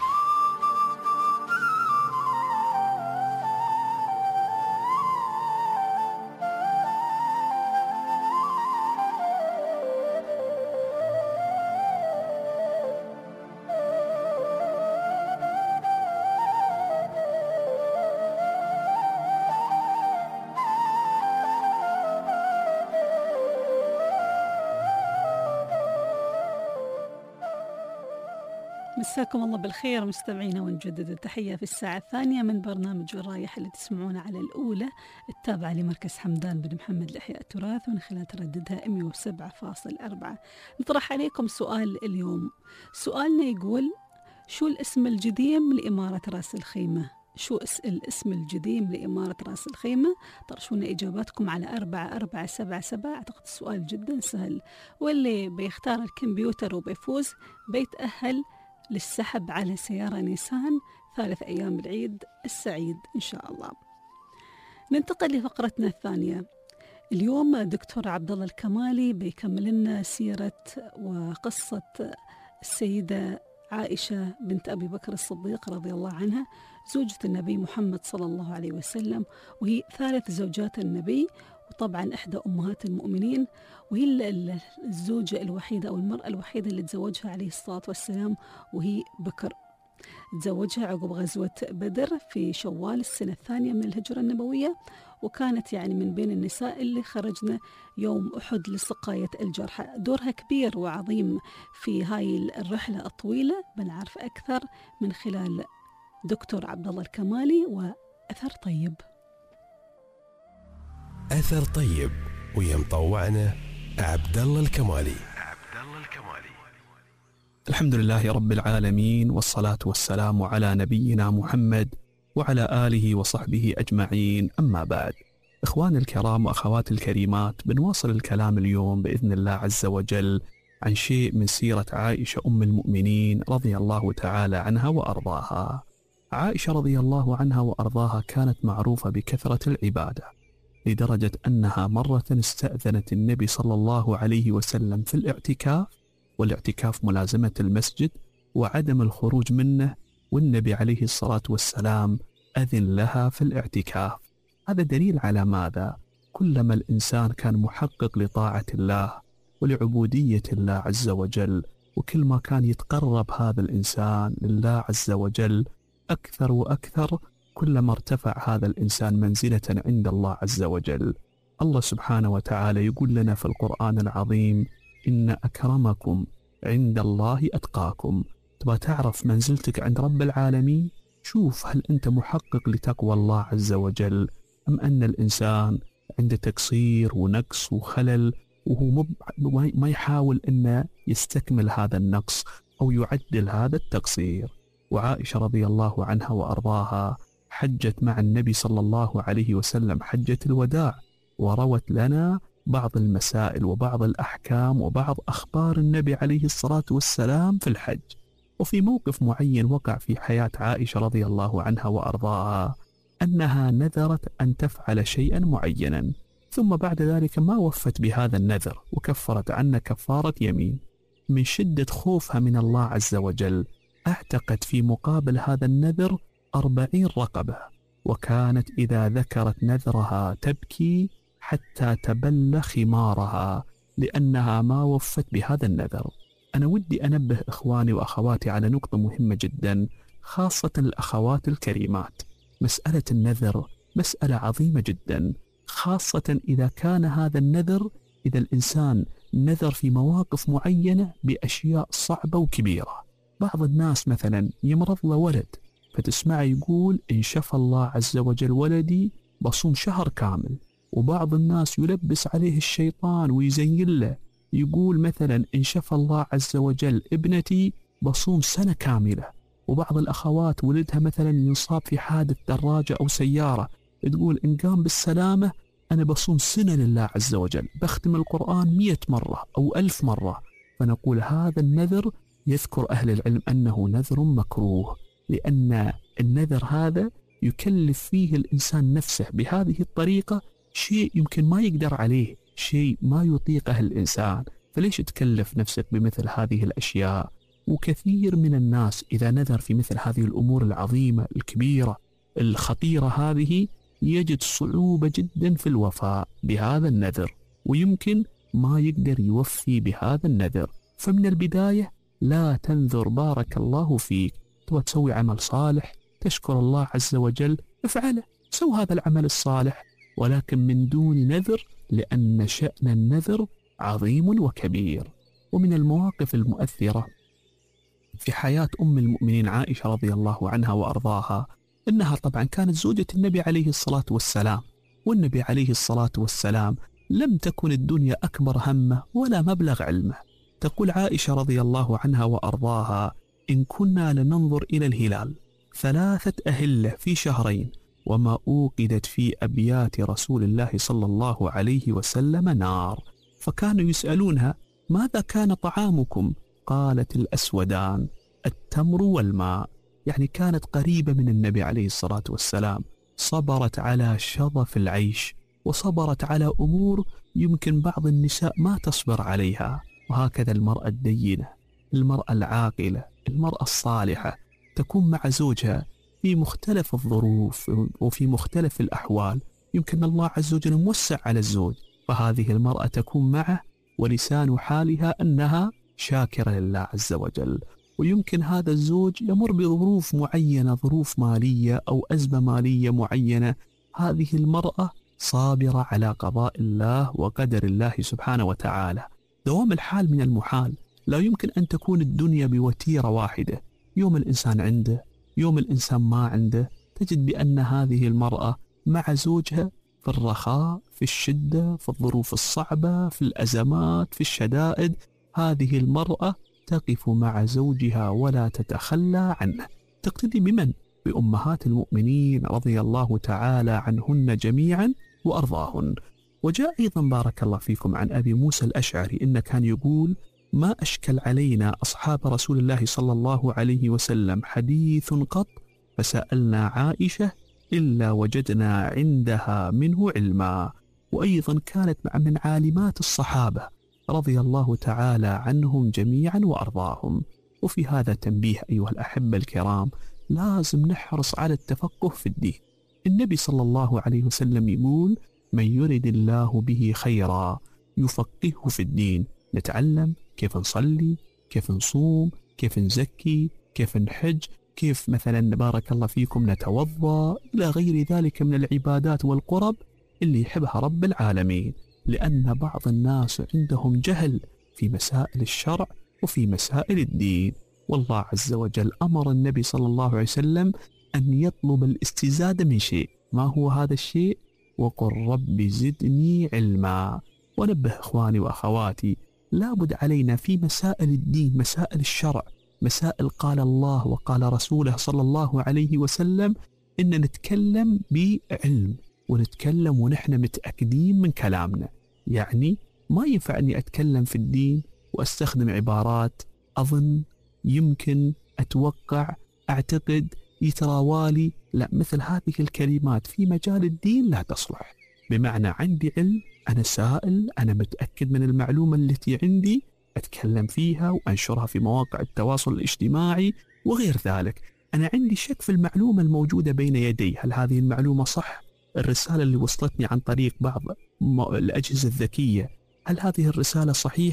مساكم الله بالخير مستمعينا، ونجدد التحية في الساعة الثانية من برنامج الرايح اللي تسمعونه على الأولى التابعة لمركز حمدان بن محمد لإحياء التراث، من خلال ترددها 107.4. نطرح عليكم سؤال اليوم. سؤالنا يقول: شو الاسم القديم لإمارة راس الخيمة؟ شو الاسم القديم لإمارة راس الخيمة؟ طرشونا إجاباتكم على 4477. أعتقد السؤال جدا سهل، واللي بيختار الكمبيوتر وبيفوز بيتأهل للسحب على سيارة نيسان 3 أيام العيد السعيد إن شاء الله. ننتقل لفقرتنا الثانية. اليوم دكتور عبد الله الكمالي بيكمل لنا سيرة وقصة السيدة عائشة بنت أبي بكر الصديق رضي الله عنها، زوجة النبي محمد صلى الله عليه وسلم، وهي ثالث زوجات النبي، وطبعا إحدى أمهات المؤمنين، وهي الزوجة الوحيدة أو المرأة الوحيدة اللي تزوجها عليه الصلاة والسلام وهي بكر. تزوجها عقب غزوة بدر في شوال السنة الثانية من الهجرة النبوية، وكانت يعني من بين النساء اللي خرجنا يوم أحد لسقاية الجرحى. دورها كبير وعظيم في هاي الرحلة الطويلة. بنعرف أكثر من خلال دكتور عبد الله الكمالي وأثر طيب. أثر طيب ويا مطوعنا عبد الله الكمالي. الحمد لله رب العالمين، والصلاة والسلام على نبينا محمد وعلى آله وصحبه أجمعين، أما بعد. إخواني الكرام وأخواتي الكريمات، بنواصل الكلام اليوم بإذن الله عز وجل عن شيء من سيرة عائشة أم المؤمنين رضي الله تعالى عنها وأرضاها. عائشة رضي الله عنها وأرضاها كانت معروفة بكثرة العبادة، لدرجة أنها مرة استأذنت النبي صلى الله عليه وسلم في الاعتكاف، والاعتكاف ملازمة المسجد وعدم الخروج منه، والنبي عليه الصلاة والسلام أذن لها في الاعتكاف. هذا دليل على ماذا؟ كلما الإنسان كان محقق لطاعة الله ولعبودية الله عز وجل، وكل ما كان يتقرب هذا الإنسان لله عز وجل أكثر وأكثر، كلما ارتفع هذا الإنسان منزلة عند الله عز وجل. الله سبحانه وتعالى يقول لنا في القرآن العظيم: إن أكرمكم عند الله أتقاكم. تبغى تعرف منزلتك عند رب العالمين؟ شوف هل أنت محقق لتقوى الله عز وجل، أم أن الإنسان عنده تقصير ونقص وخلل، وهو ما يحاول أن يستكمل هذا النقص أو يعدل هذا التقصير. وعائشة رضي الله عنها وأرضاها حجت مع النبي صلى الله عليه وسلم حجة الوداع، وروت لنا بعض المسائل وبعض الأحكام وبعض أخبار النبي عليه الصلاة والسلام في الحج. وفي موقف معين وقع في حياة عائشة رضي الله عنها وأرضاها أنها نذرت أن تفعل شيئا معينا، ثم بعد ذلك ما وفت بهذا النذر وكفرت عنه كفارة يمين. من شدة خوفها من الله عز وجل اعتقت في مقابل هذا النذر 40 رقبة، وكانت إذا ذكرت نذرها تبكي حتى تبل خمارها لأنها ما وفت بهذا النذر. أنا ودي أنبه إخواني وأخواتي على نقطة مهمة جدا، خاصة الأخوات الكريمات. مسألة النذر مسألة عظيمة جدا، خاصة إذا كان هذا النذر، إذا الإنسان نذر في مواقف معينة بأشياء صعبة وكبيرة. بعض الناس مثلا يمرض له ولد، فتسمع يقول إن شفى الله عز وجل ولدي بصوم شهر كامل. وبعض الناس يلبس عليه الشيطان ويزين له، يقول مثلا إن شفى الله عز وجل ابنتي بصوم سنة كاملة. وبعض الأخوات ولدها مثلا ينصاب في حادث دراجة أو سيارة، تقول إن قام بالسلامة أنا بصوم سنة لله عز وجل، بختم القرآن 100 مرة أو 1000 مرة. فنقول هذا النذر يذكر أهل العلم أنه نذر مكروه، لأن النذر هذا يكلف فيه الإنسان نفسه بهذه الطريقة شيء يمكن ما يقدر عليه، شيء ما يطيقه الإنسان، فليش تكلف نفسك بمثل هذه الأشياء؟ وكثير من الناس إذا نذر في مثل هذه الأمور العظيمة الكبيرة الخطيرة هذه يجد صعوبة جدا في الوفاء بهذا النذر، ويمكن ما يقدر يوفي بهذا النذر. فمن البداية لا تنذر بارك الله فيك، تبغى تسوي عمل صالح تشكر الله عز وجل افعله، سو هذا العمل الصالح، ولكن من دون نذر، لأن شأن النذر عظيم وكبير. ومن المواقف المؤثرة في حياة أم المؤمنين عائشة رضي الله عنها وأرضاها، إنها طبعا كانت زوجة النبي عليه الصلاة والسلام، والنبي عليه الصلاة والسلام لم تكن الدنيا أكبر همه ولا مبلغ علمه. تقول عائشة رضي الله عنها وأرضاها إن كنا لننظر إلى الهلال 3 أهلة في شهرين وما أوقدت في أبيات رسول الله صلى الله عليه وسلم نار، فكانوا يسألونها ماذا كان طعامكم؟ قالت الأسودان التمر والماء. يعني كانت قريبة من النبي عليه الصلاة والسلام، صبرت على شظف العيش، وصبرت على أمور يمكن بعض النساء ما تصبر عليها. وهكذا المرأة الدينة، المرأة العاقلة، المرأة الصالحة تكون مع زوجها في مختلف الظروف وفي مختلف الأحوال، يمكن الله عز وجل موسع على الزوج، فهذه المرأة تكون معه ولسان حالها أنها شاكرة لله عز وجل. ويمكن هذا الزوج يمر بظروف معينة، ظروف مالية أو أزمة مالية معينة، هذه المرأة صابرة على قضاء الله وقدر الله سبحانه وتعالى. دوام الحال من المحال، لا يمكن أن تكون الدنيا بوتيرة واحدة، يوم الإنسان عنده يوم الإنسان ما عنده. تجد بأن هذه المرأة مع زوجها في الرخاء، في الشدة، في الظروف الصعبة، في الأزمات، في الشدائد، هذه المرأة تقف مع زوجها ولا تتخلى عنه. تقتدي بمن؟ بأمهات المؤمنين رضي الله تعالى عنهن جميعا وأرضاهن. وجاء أيضا بارك الله فيكم عن أبي موسى الأشعري إن كان يقول ما أشكل علينا أصحاب رسول الله صلى الله عليه وسلم حديث قط فسألنا عائشة إلا وجدنا عندها منه علما. وأيضا كانت من عالمات الصحابة رضي الله تعالى عنهم جميعا وأرضاهم. وفي هذا تنبيه أيها الأحبة الكرام، لازم نحرص على التفقه في الدين. النبي صلى الله عليه وسلم يقول من يرد الله به خيرا يفقهه في الدين. نتعلم كيف نصلي، كيف نصوم، كيف نزكي، كيف نحج، كيف مثلا بارك الله فيكم نتوضأ، إلى غير ذلك من العبادات والقرب اللي يحبها رب العالمين. لأن بعض الناس عندهم جهل في مسائل الشرع وفي مسائل الدين. والله عز وجل أمر النبي صلى الله عليه وسلم أن يطلب الاستزادة من شيء. ما هو هذا الشيء؟ وقل رب زدني علما. ونبه إخواني وأخواتي، لابد علينا في مسائل الدين، مسائل الشرع، مسائل قال الله وقال رسوله صلى الله عليه وسلم، إن نتكلم بعلم ونتكلم ونحن متأكدين من كلامنا. يعني ما ينفع أني أتكلم في الدين وأستخدم عبارات أظن، يمكن، أتوقع، أعتقد، يتراوالي. لا، مثل هذه الكلمات في مجال الدين لا تصلح. بمعنى عندي علم، أنا سائل، أنا متأكد من المعلومة التي عندي، أتكلم فيها وأنشرها في مواقع التواصل الاجتماعي وغير ذلك. أنا عندي شك في المعلومة الموجودة بين يدي، هل هذه المعلومة صح؟ الرسالة اللي وصلتني عن طريق بعض الأجهزة الذكية، هل هذه الرسالة صحيحة؟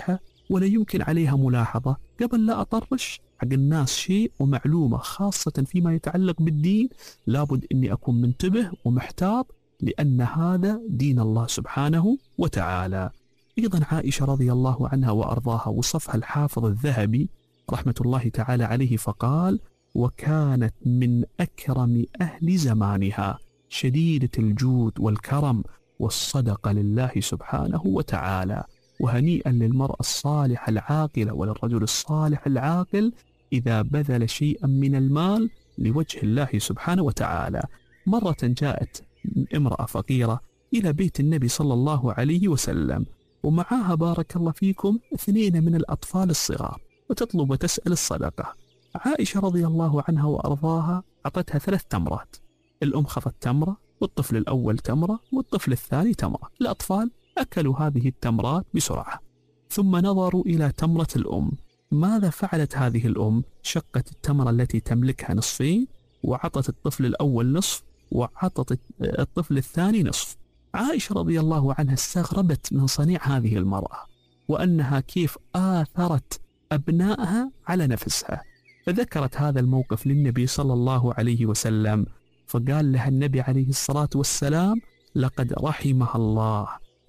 ولا يمكن عليها ملاحظة قبل لا أطرش حق الناس شيء ومعلومة خاصة فيما يتعلق بالدين، لابد أني أكون منتبه ومحتاط، لأن هذا دين الله سبحانه وتعالى. أيضا عائشة رضي الله عنها وأرضاها وصفها الحافظ الذهبي رحمة الله تعالى عليه فقال: وكانت من أكرم أهل زمانها، شديدة الجود والكرم والصدقة لله سبحانه وتعالى. وهنيئا للمرأة الصالحة العاقلة وللرجل الصالح العاقل إذا بذل شيئا من المال لوجه الله سبحانه وتعالى. مرة جاءت امرأة فقيرة إلى بيت النبي صلى الله عليه وسلم، ومعها بارك الله فيكم 2 من الأطفال الصغار، وتطلب وتسأل الصدقة. عائشة رضي الله عنها وأرضاها أعطتها 3 تمرات. الأم خذت تمرة، والطفل الأول تمرة، والطفل الثاني تمرة. الأطفال أكلوا هذه التمرات بسرعة، ثم نظروا إلى تمرة الأم. ماذا فعلت هذه الأم؟ شقت التمرة التي تملكها نصفين، وعطت الطفل الأول نصف، وعطت الطفل الثاني نصف. عائشة رضي الله عنها استغربت من صنيع هذه المرأة، وأنها كيف آثرت أبنائها على نفسها، فذكرت هذا الموقف للنبي صلى الله عليه وسلم، فقال لها النبي عليه الصلاة والسلام: لقد رحمها الله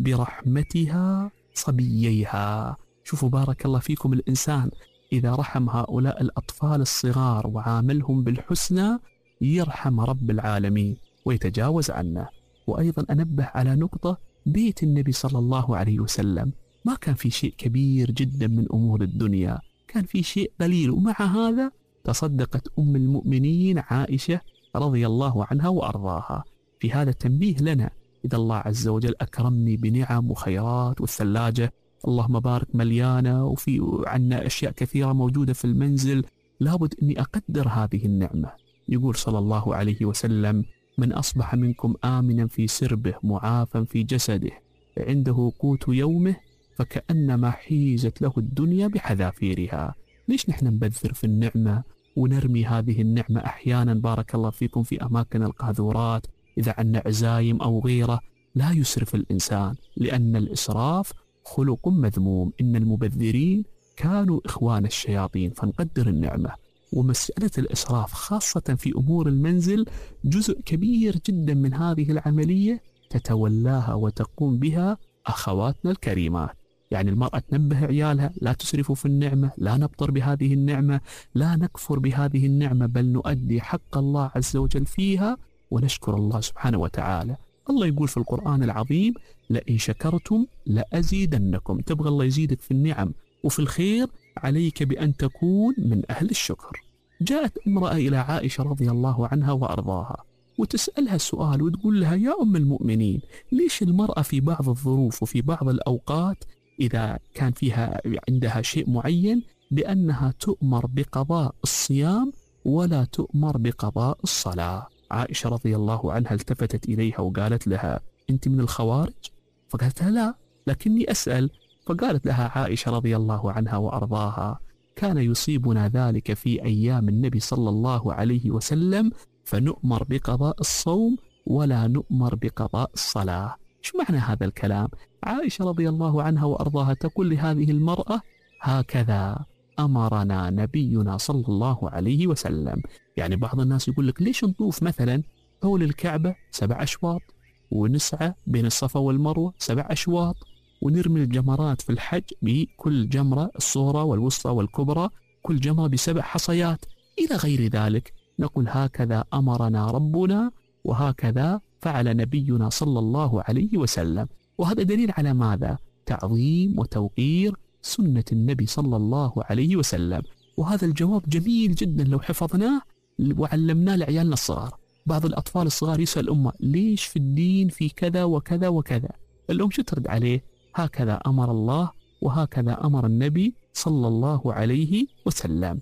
برحمتها صبييها. شوفوا بارك الله فيكم، الإنسان إذا رحم هؤلاء الأطفال الصغار وعاملهم بالحسنى يرحم رب العالمين ويتجاوز عنه. وأيضا أنبه على نقطة: بيت النبي صلى الله عليه وسلم ما كان في شيء كبير جدا من أمور الدنيا، كان في شيء قليل، ومع هذا تصدقت أم المؤمنين عائشة رضي الله عنها وأرضاها. في هذا التنبيه لنا، إذا الله عز وجل أكرمني بنعم وخيرات، والثلاجة اللهم بارك مليانة، وفي عنا أشياء كثيرة موجودة في المنزل، لابد أني أقدر هذه النعمة. يقول صلى الله عليه وسلم: من أصبح منكم آمنا في سربه معافا في جسده عنده قوت يومه فكأنما حيزت له الدنيا بحذافيرها. ليش نحن نبذر في النعمة ونرمي هذه النعمة أحيانا بارك الله فيكم في أماكن القاذورات؟ إذا عنا عزايم أو غيره، لا يسرف الإنسان، لأن الإسراف خلق مذموم. إن المبذرين كانوا إخوان الشياطين. فنقدر النعمة. ومسألة الإسراف خاصة في أمور المنزل جزء كبير جدا من هذه العملية تتولاها وتقوم بها أخواتنا الكريمات. يعني المرأة تنبه عيالها: لا تسرفوا في النعمة، لا نبطر بهذه النعمة، لا نكفر بهذه النعمة، بل نؤدي حق الله عز وجل فيها ونشكر الله سبحانه وتعالى. الله يقول في القرآن العظيم: لئن شكرتم لأزيدنكم. تبغى الله يزيدك في النعم وفي الخير، عليك بأن تكون من أهل الشكر. جاءت امرأة إلى عائشة رضي الله عنها وأرضاها وتسألها السؤال وتقول لها: يا أم المؤمنين، ليش المرأة في بعض الظروف وفي بعض الأوقات إذا كان فيها عندها شيء معين بأنها تؤمر بقضاء الصيام ولا تؤمر بقضاء الصلاة؟ عائشة رضي الله عنها التفتت إليها وقالت لها: أنت من الخوارج؟ فقالت لها: لا، لكني أسأل. فقالت لها عائشة رضي الله عنها وأرضاها: كان يصيبنا ذلك في أيام النبي صلى الله عليه وسلم، فنؤمر بقضاء الصوم ولا نؤمر بقضاء الصلاة. شو معنى هذا الكلام؟ عائشة رضي الله عنها وأرضاها تقول لهذه المرأة: هكذا أمرنا نبينا صلى الله عليه وسلم. يعني بعض الناس يقول لك: ليش نطوف مثلا حول الكعبة 7 أشواط، ونسعى بين الصفا والمروة 7 أشواط، ونرمي الجمرات في الحج بكل جمرة الصغرى والوسطى والكبرى كل جمرة ب7 حصيات إلى غير ذلك؟ نقول: هكذا أمرنا ربنا، وهكذا فعل نبينا صلى الله عليه وسلم. وهذا دليل على ماذا؟ تعظيم وتوقير سنة النبي صلى الله عليه وسلم. وهذا الجواب جميل جدا لو حفظناه وعلمناه لعيالنا الصغار. بعض الأطفال الصغار يسأل أمه: ليش في الدين في كذا وكذا وكذا؟ الأم شو ترد عليه؟ هكذا أمر الله وهكذا أمر النبي صلى الله عليه وسلم.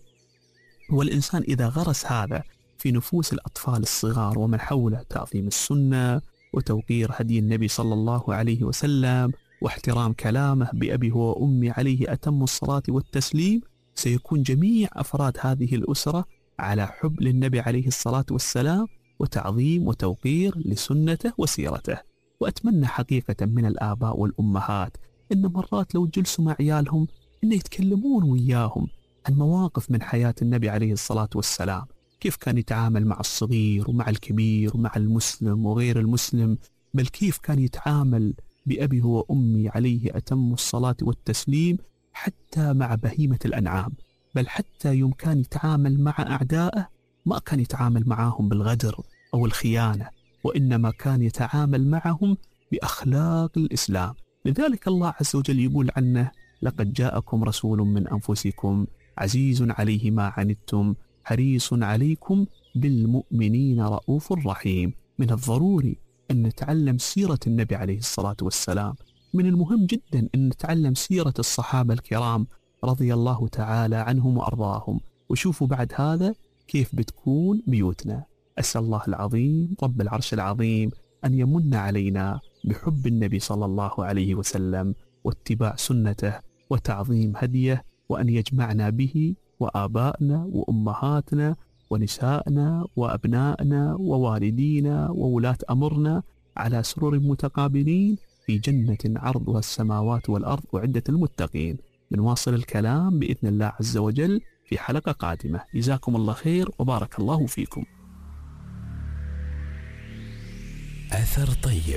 والإنسان إذا غرس هذا في نفوس الأطفال الصغار ومن حوله، تعظيم السنة وتوقير هدي النبي صلى الله عليه وسلم واحترام كلامه بأبي هو وأمي عليه أتم الصلاة والتسليم، سيكون جميع أفراد هذه الأسرة على حب للنبي عليه الصلاة والسلام وتعظيم وتوقير لسنته وسيرته. وأتمنى حقيقة من الآباء والأمهات إن مرات لو جلسوا مع عيالهم إنه يتكلمون وياهم عن مواقف من حياة النبي عليه الصلاة والسلام، كيف كان يتعامل مع الصغير ومع الكبير ومع المسلم وغير المسلم، بل كيف كان يتعامل بأبي وأمي عليه أتم الصلاة والتسليم حتى مع بهيمة الأنعام، بل حتى يوم كان يتعامل مع أعدائه ما كان يتعامل معهم بالغدر أو الخيانة، وإنما كان يتعامل معهم بأخلاق الإسلام. لذلك الله عز وجل يقول عنه: لقد جاءكم رسول من أنفسكم عزيز عليه ما عنتم حريص عليكم بالمؤمنين رؤوف رحيم. من الضروري أن نتعلم سيرة النبي عليه الصلاة والسلام، من المهم جدا أن نتعلم سيرة الصحابة الكرام رضي الله تعالى عنهم وأرضاهم، وشوفوا بعد هذا كيف بتكون بيوتنا. أسأل الله العظيم رب العرش العظيم أن يمن علينا بحب النبي صلى الله عليه وسلم واتباع سنته وتعظيم هديه، وأن يجمعنا به وآبائنا وأمهاتنا ونسائنا وأبنائنا ووالدينا وولاة أمرنا على سرر متقابلين في جنة عرضها السماوات والأرض أعدت المتقين. بنواصل الكلام بإذن الله عز وجل في حلقة قادمة. جزاكم الله خير وبارك الله فيكم. أثر طيب.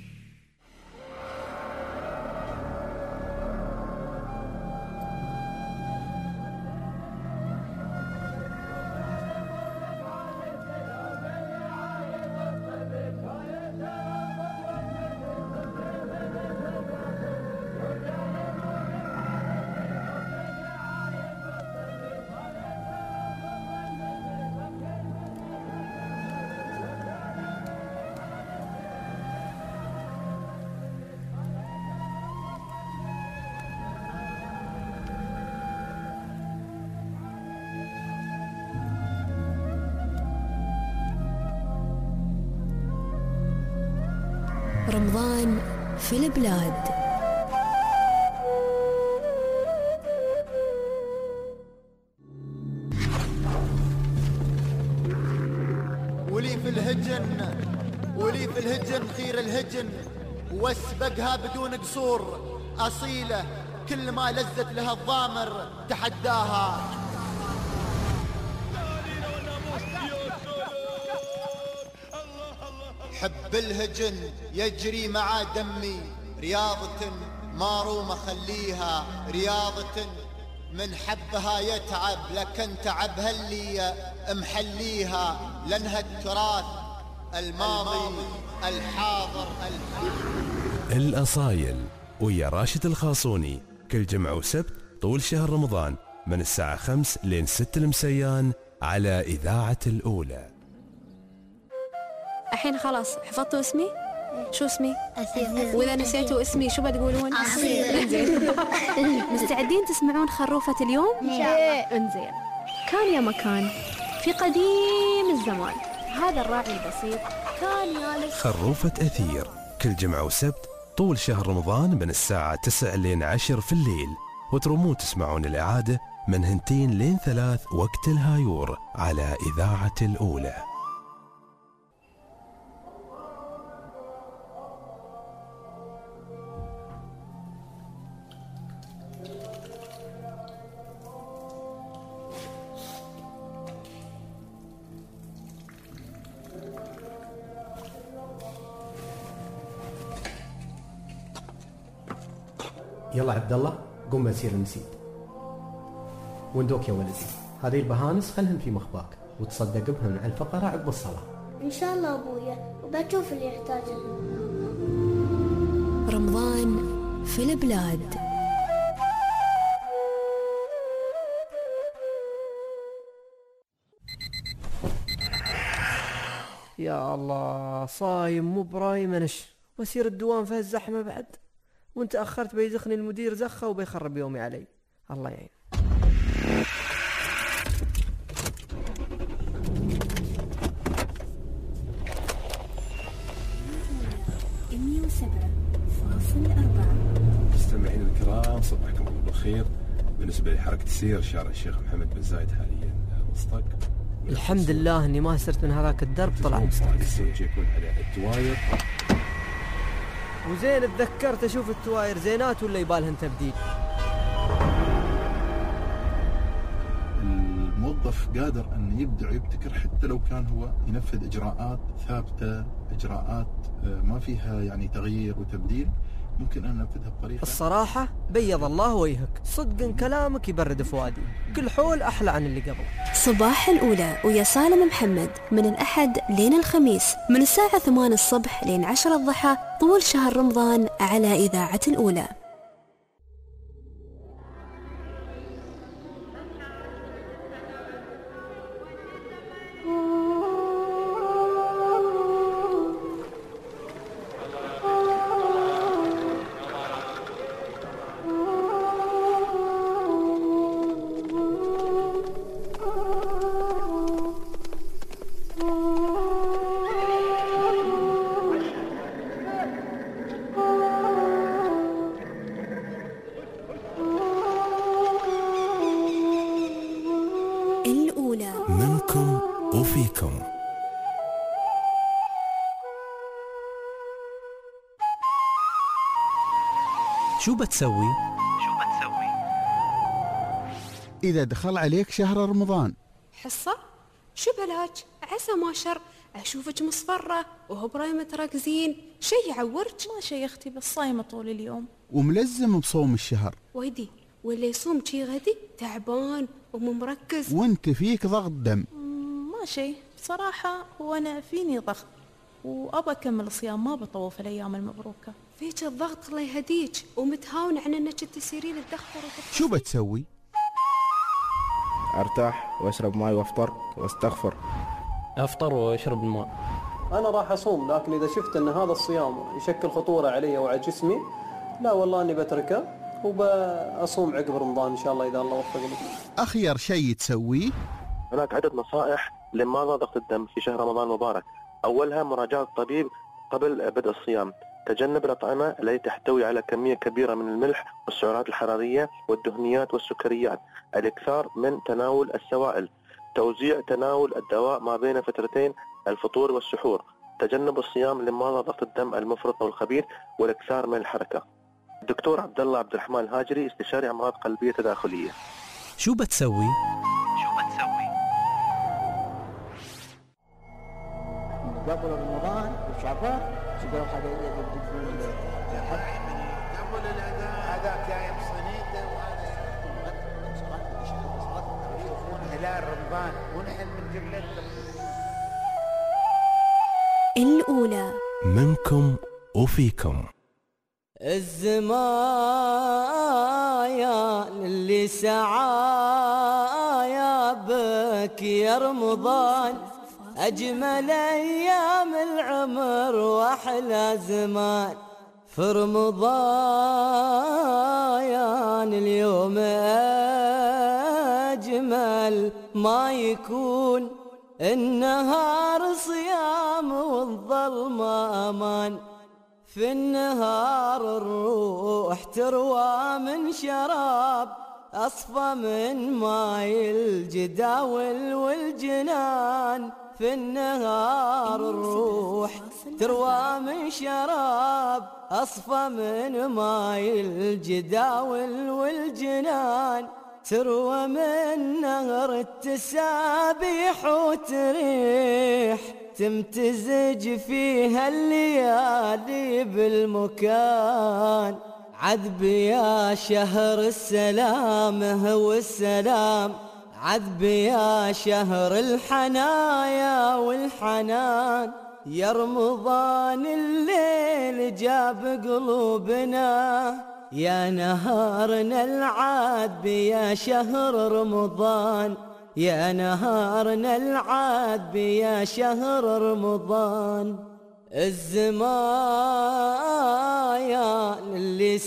رمضان في البلاد. ولي في الهجن خير الهجن، واسبقها بدون قصور أصيلة، كل ما لزت لها الضامر تحداها. حب الهجن يجري مع دمي، رياضة ما روم خليها، رياضة من حبها يتعب، لكن تعبها اللي محليها، لأنها التراث الماضي الحاضر الأصايل ويا راشد الخاصوني كل جمعة وسبت طول شهر رمضان من الساعة 5 لين 6 المسيان على إذاعة الأولى. الحين خلاص حفظتوا اسمي؟ شو اسمي؟ أثير. وإذا نسيتوا اسمي شو بتقولون؟ انزين. مستعدين تسمعون خروفة اليوم؟ إن شاء الله. انزين. كان يا مكان في قديم الزمان هذا الراعي البسيط كان يالس خروفة أثير كل جمعة وسبت طول شهر رمضان من الساعة 9 لين 10 في الليل، وترمون تسمعون الإعادة من 2 لين 3 وقت الهايور على إذاعة الأولى. يلا عبد الله قم بنسير المسيد. وندوك يا ولدي، هذه البهانس خلهن في مخباك وتصدق بهن على الفقراء عقب الصلاة. إن شاء الله أبويا، وبشوف اللي يحتاجه. رمضان في البلاد. يا الله صايم مو برايمنش واسير الدوام في هالزحمة بعد، وانت أخرت بيزخني المدير زخة وبيخرب يومي علي. الله يعين. مستمعين الكرام صباحكم الله بالخير. بالنسبة لحركة السير شارع الشيخ محمد بن زايد حاليا مصطق. الحمد لله اني ما سرت من هذاك الدرب طلعت. الزوج يكون على التواير. وزين تذكرت اشوف التواير زينات ولا يبالهن تبديل. الموظف قادر أن يبدع ويبتكر حتى لو كان هو ينفذ إجراءات ثابتة، إجراءات ما فيها يعني تغيير وتبديل، ممكن أن ننفذها بطريقة. الصراحة بيض الله وجهك، صدقا كلامك يبرد فؤادي، كل حول أحلى عن اللي قبل. صباح الأولى ويا سالم محمد من الأحد لين الخميس من الساعة 8 الصبح لين 10 الضحى طول شهر رمضان على إذاعة الأولى. منكم وفيكم. شو بتسوي؟ إذا دخل عليك شهر رمضان؟ حصة؟ شو بلاج؟ عسى ما شر أشوفك مصفرة وهو برايمة تركزين، شي يعورك؟ ما شي يا أختي، بس صايمة طول اليوم وملزم بصوم الشهر. ويدي واللي يصوم شي غدي تعبان ومو مركز، وانت فيك ضغط دم. ما شي بصراحة، وأنا فيني ضغط وأبى أكمل الصيام، ما بطوف الأيام المبروكة. فيك الضغط الله يهديك، ومتهاون عن أنك تسيرين الدخر. شو بتسوي؟ أرتاح وأشرب ماي وأفطر وأستغفر. أفطر وأشرب الماء. أنا راح أصوم، لكن إذا شفت أن هذا الصيام يشكل خطورة علي وعلى جسمي، لا والله أني بتركه وبأصوم عقب رمضان إن شاء الله إذا الله وفقني. أخير شيء تسويه؟ هناك عدة نصائح لمرضى ضغط الدم في شهر رمضان المبارك. أولها مراجعة الطبيب قبل بدء الصيام، تجنب الأطعمة التي تحتوي على كمية كبيرة من الملح والسعرات الحرارية والدهنيات والسكريات، الإكثار من تناول السوائل، توزيع تناول الدواء ما بين فترتين الفطور والسحور، تجنب الصيام لمرضى ضغط الدم المفرط أو الخبيث، والإكثار من الحركة. الدكتور عبد الله عبد الرحمن الهاجري، استشاري أمراض قلبية تداخلية. شو بتسوي؟ قبل رمضان وشعبان شكرا حاجة يدفون قبل الأذان هذاك جاي بصينيته وأنا صلاة هلال رمضان ونحن من جبلتنا. الأولى منكم وفيكم. الزمايا اللي سعايا بك يا رمضان، أجمل أيام العمر وأحلى زمان. في رمضان اليوم أجمل ما يكون، النهار صيام والظلمة أمان. في النهار الروح تروى من شراب، أصفى من ماي الجداول والجنان. في النهار الروح تروى من شراب، أصفى من ماي الجداول والجنان. تروى من نهر التسابيح وتريح، تمتزج فيها الليالي بالمكان. عذب يا شهر السلام هو السلام، عذب يا شهر الحنايا والحنان. يا رمضان الليل جاب قلوبنا، يا نهارنا العذب يا شهر رمضان. يا نهارنا العذب يا شهر رمضان. الزمايا اللي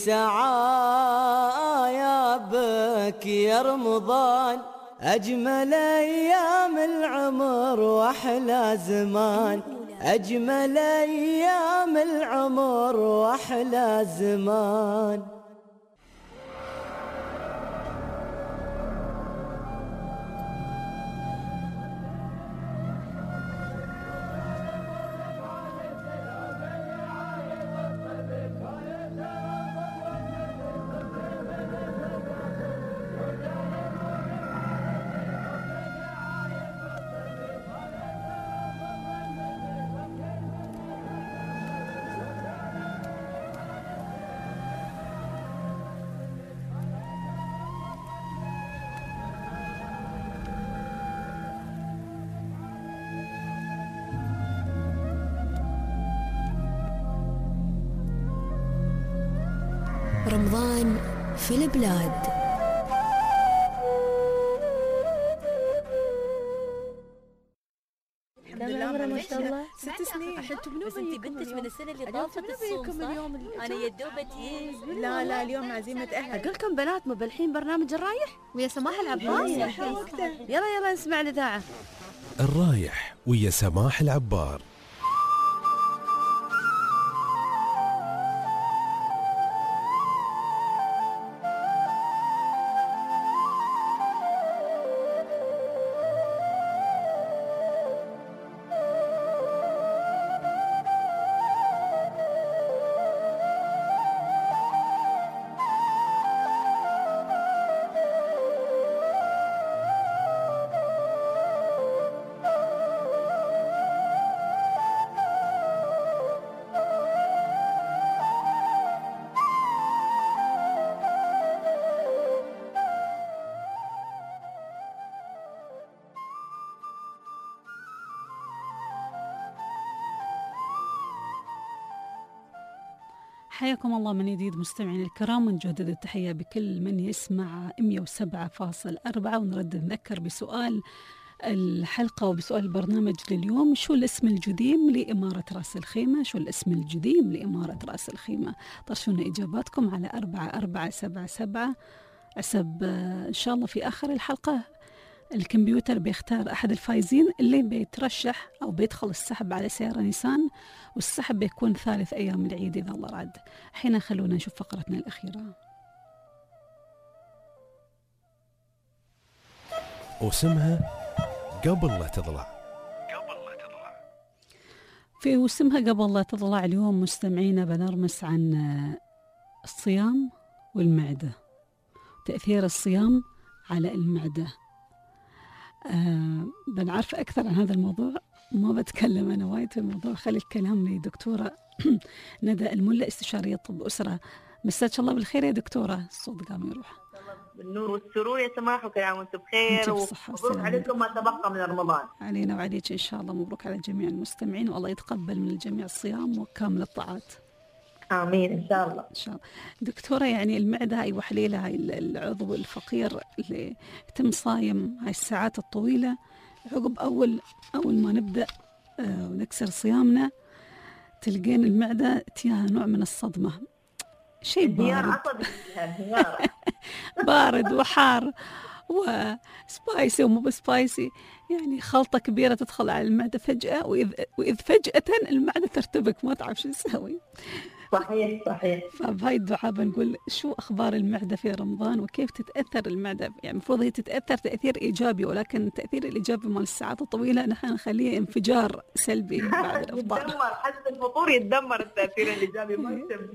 سعايا بك يا رمضان، أجمل أيام العمر وأحلى زمان. أجمل أيام العمر وأحلى زمان. رمضان في البلاد. ما شاء الله 6 سنين. بس انت بنتك من السنه اللي طافت الصوم صح؟ انا يا دوبتي لا اليوم عزيمه اهل. اقول لكم بنات مبلحين برنامج الرايح ويا سماح العباس. يلا نسمع الاذاعه. الرايح ويا سماح العبار. حياكم الله من جديد مستمعين الكرام، ونجدد التحية بكل من يسمع 107.4. ونرد نذكر بسؤال الحلقة وبسؤال البرنامج لليوم: شو الاسم الجديم لإمارة رأس الخيمة؟ شو الاسم الجديم لإمارة رأس الخيمة؟ طرشونا إجاباتكم على 4477 حسب إن شاء الله في آخر الحلقة الكمبيوتر بيختار أحد الفايزين اللي بيترشح أو بيدخل السحب على سيارة نيسان، والسحب بيكون ثالث أيام العيد إذا الله راد. حين خلونا نشوف فقرتنا الأخيرة واسمها قبل لا تضلع. في واسمها قبل لا تضلع اليوم مستمعينا بنرمس عن الصيام والمعدة، تأثير الصيام على المعدة. بنعرف أكثر عن هذا الموضوع، ما بتكلم أنا وايد في الموضوع، خلي الكلام لدكتورة ندى الملا، استشارية طب أسرة. مساك الله بالخير يا دكتورة. الصوت قام يروح. بالنور والسرور يا سماح، وكل عام وانتم بخير، ومبروك عليكم ما تبقى من رمضان. علينا وعليك إن شاء الله، مبروك على جميع المستمعين، والله يتقبل من الجميع الصيام وكامل الطاعات. آمين إن شاء الله. إن شاء الله. دكتورة يعني المعدة هاي وحليلة، هاي العضو الفقير اللي يتم صايم هاي الساعات الطويلة عقب أول ما نبدأ ونكسر صيامنا، تلقين المعدة تياها نوع من الصدمة، شيء بارد بارد وحار وسبايسي ومو بسبايسي، يعني خلطة كبيرة تدخل على المعدة فجأة، وإذ فجأة المعدة ترتبك ما تعرف شو تسوي. صحيح. فبهاي الدعاء بنقول شو أخبار المعدة في رمضان وكيف تتأثر المعدة؟ يعني المفروض هي تتأثر تأثير إيجابي، ولكن التأثير الإيجابي مال الساعات الطويلة نحن نخليه انفجار سلبي بعد الإفطار. يتدمر حتى الفطور، يتدمر التأثير الإيجابي ما يتم.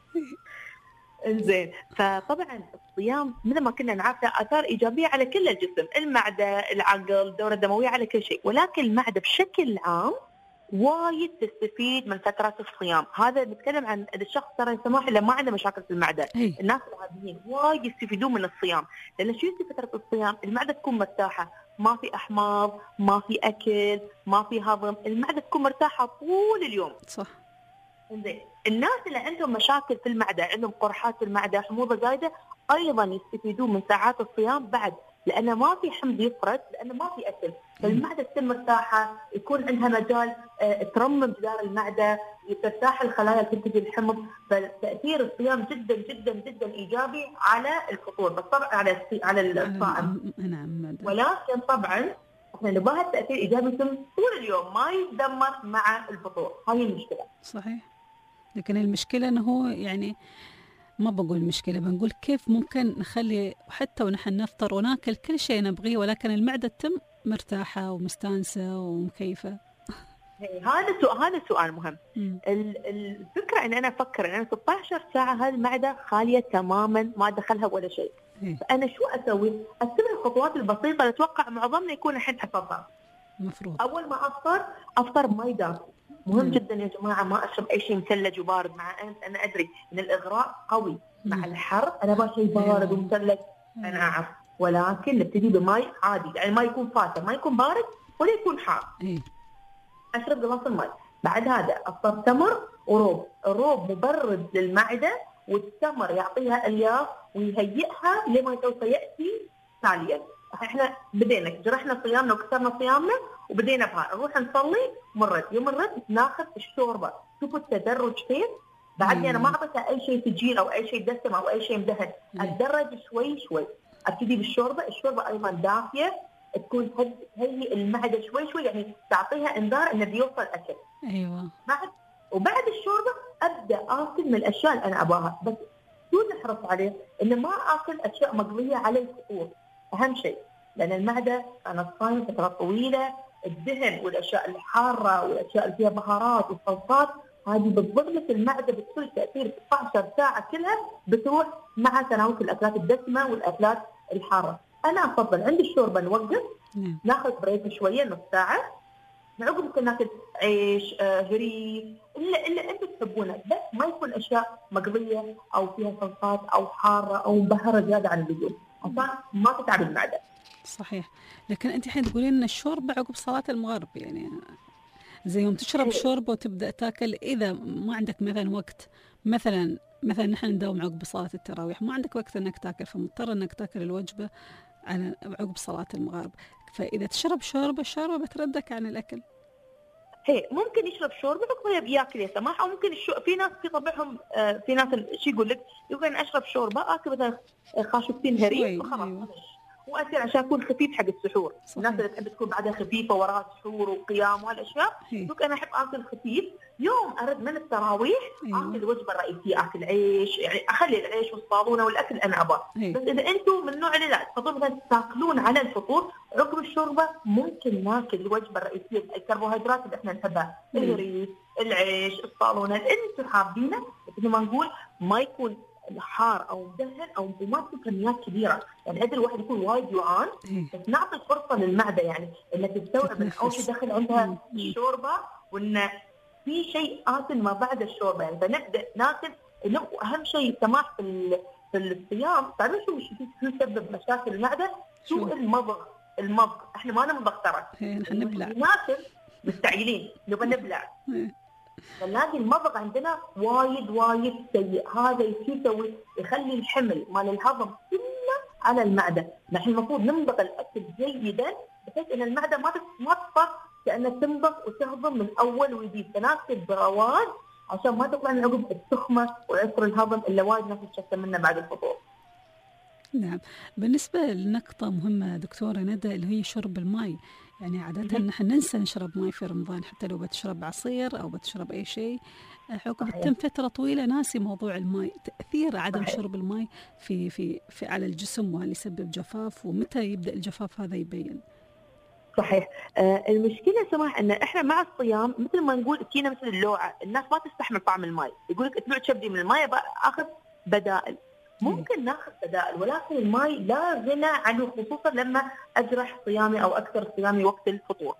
إنزين، فطبعا الصيام مثل ما كنا نعرف له آثار إيجابية على كل الجسم، المعدة، العقل، الدورة الدموية، على كل شيء، ولكن المعدة بشكل عام وايد تستفيد من فترات الصيام. هذا نتكلم عن الشخص ترى سماح اللي ما عنده مشاكل في المعدة. الناس العاديين وايد يستفيدون من الصيام، لأن شو يصير فترة الصيام؟ المعدة تكون مرتاحة، ما في أحماض، ما في أكل، ما في هضم، المعدة تكون مرتاحة طول اليوم. صح. إنزين، الناس اللي عندهم مشاكل في المعدة، عندهم قرحات في المعدة، حموضة زايدة، أيضا يستفيدون من ساعات الصيام بعد، لأنه ما في حمض يفرز، لأنه ما في أكل، فالمعدة تكون مرتاحة، يكون عندها مجال ترمم جدار المعدة، ترتاح الخلايا تنتج الحمض. فتأثير الصيام جدا جدا جدا إيجابي على الفطور، بس طبعا على الصائم. نعم. ولكن طبعا احنا نبغى التأثير إيجابي يتم طول اليوم، ما يتدمر مع الفطور، هاي المشكلة. صحيح. لكن المشكلة أنه هو يعني ما بقول مشكلة، بنقول كيف ممكن نخلي حتى ونحن نفطر وناكل كل شيء نبغيه، ولكن المعدة تتم مرتاحة ومستانسة ومكيفة. هذا سؤال مهم. الفكرة ان انا افكر ان انا 16 ساعة هذه المعدة خالية تماما، ما دخلها ولا شيء. فانا شو اسوي؟ اتبع الخطوات البسيطة اللي اتوقع معظمنا يكون الحين حفظها. مفروض. اول ما افطر ماء دافي. مهم جدا يا جماعة ما اشرب اي شيء مثلج وبارد، مع انا ادري ان الاغراء قوي مع الحر، انا ابغى شيء بارد ومثلج، انا اعرف، ولكن نبتدي بماء عادي، يعني ما يكون فاتر، ما يكون بارد ولا يكون حار. اشرب قلاص الماء. بعد هذا افطر تمر وروب. الروب مبرد للمعدة والتمر يعطيها الياف ويهيئها لما سوف ياتي تاليا. احنا بدينا جرحنا صيامنا وكسرنا صيامنا وبدينا بها نروح نصلي مرد يوم الرد ناخذ الشوربه. شوفوا التدرج كيف. بعدني انا ما اعطيتها اي شيء ثقيل او اي شيء دسم او اي شيء مدهن، اتدرج شوي شوي. ابتدي بالشوربه، الشوربه ايضا دافيه تكون تهيئ المعده شوي شوي، يعني تعطيها انذار انه بيوصل اكل. ايوه. وبعد الشوربه ابدا اكل من الاشياء اللي انا ابغاها، بس شو نحرص عليه؟ انه ما اكل اشياء مقليه على الفطور، اهم شيء، لان المعده كانت صايمه فتره طويله، الدهن والاشياء الحاره والاشياء اللي فيها بهارات والصلصات هذه بتضغط المعده، بتسوي تاثير 16 ساعه كلها بتروح مع تناول الأكلات الدسمة والأكلات الحارة. أنا أفضل عند الشوربة نوقف ناخذ بريك شوية نص ساعة، نعقب ممكن ناكل عيش هريس إلا أنتم تحبونه، بس ما يكون أشياء مقلية أو فيها صلصات أو حارة أو مبهرة زيادة عن اللزوم عشان ما تتعب المعدة. صحيح. لكن أنت الحين تقولين إن الشوربة عقب صلاة المغرب، يعني زي يوم تشرب شوربة وتبدأ تاكل، إذا ما عندك مثلا وقت، مثلا نحن نداوم عقب صلاة التراويح ما عندك وقت انك تاكل، فمضطر انك تاكل الوجبة على عقب صلاة المغرب، فإذا تشرب شوربة الشوربة بتردك عن الأكل. هي ممكن يشرب شوربة عقبها بياكل يا سماح، أو ممكن في ناس في طبعهم في ناس شو يقول لك يمكن أشرب شوربة آكل مثلا خاشوقتين هريس وخلاص. أيوة. وأصير عشان أكون خفيف حق السحور. صحيح. الناس اللي تحب تكون بعدها خفيفة وراها سحور وقيام وهالأشياء، يقول أنا أحب آكل خفيف. يوم أرد من التراويح آكل الوجبة الرئيسية، آكل عيش، يعني أخلي العيش والصابونة والأكل أنا أبغاه. بس إذا أنتم من النوع اللي لا تفضلوا مثلا تاكلون على الفطور عقب الشوربة، ممكن ناكل الوجبة الرئيسية الكربوهيدرات اللي إحنا نحبها، الريش، العيش، الصابونة اللي أنتم حابينه، مثل ما نقول ما يكون حار او مدهن او ما تكون كميات كبيره، يعني قد الواحد يكون وايد جوعان بس نعطي فرصه للمعده يعني انها تستوعب ان اول شيء دخل عندها الشوربه وان في شيء آكل ما بعد الشوربه، يعني فنبدا ناكل. اهم شيء سماح في الصيام، تعرفوا شو يسبب مشاكل المعده؟ سوء المضغ. احنا ما نمضغ ترى، نحن نبلع، ناكل مستعجلين نبغى نبلع، فنلاقي المضغ عندنا وايد سيء. هذا يسوي يخلي الحمل مال الهضم كله على المعده. نحن المفروض نمضغ الاكل جيدا بحيث ان المعده ما تضطر كانها تمضغ وتهضم من اول وجديد، تناسب برواز عشان ما تطلع من عقب التخمه وعسر الهضم اللي وايد ناس تشكى منه بعد الفطور. نعم. بالنسبه لنقطه مهمه دكتوره ندى اللي هي شرب الماء، يعني عادة نحن ننسى نشرب ماء في رمضان، حتى لو بتشرب عصير أو بتشرب أي شيء عقب تتم فترة طويلة ناسي موضوع الماء. تأثير عدم شرب الماء في على الجسم وهل يسبب جفاف، ومتى يبدأ الجفاف هذا يبين؟ صحيح. المشكلة سماح أن إحنا مع الصيام مثل ما نقول كينا مثل اللوعة، الناس ما تستحمل طعم الماء، يقولك اتبع تشبدي من الماء أخذ بدائل. ممكن ناخذ بدائل، ولكن الماء لا غنى عنه، خصوصا لما اجرح صيامي او اكثر صيامي وقت الفطور.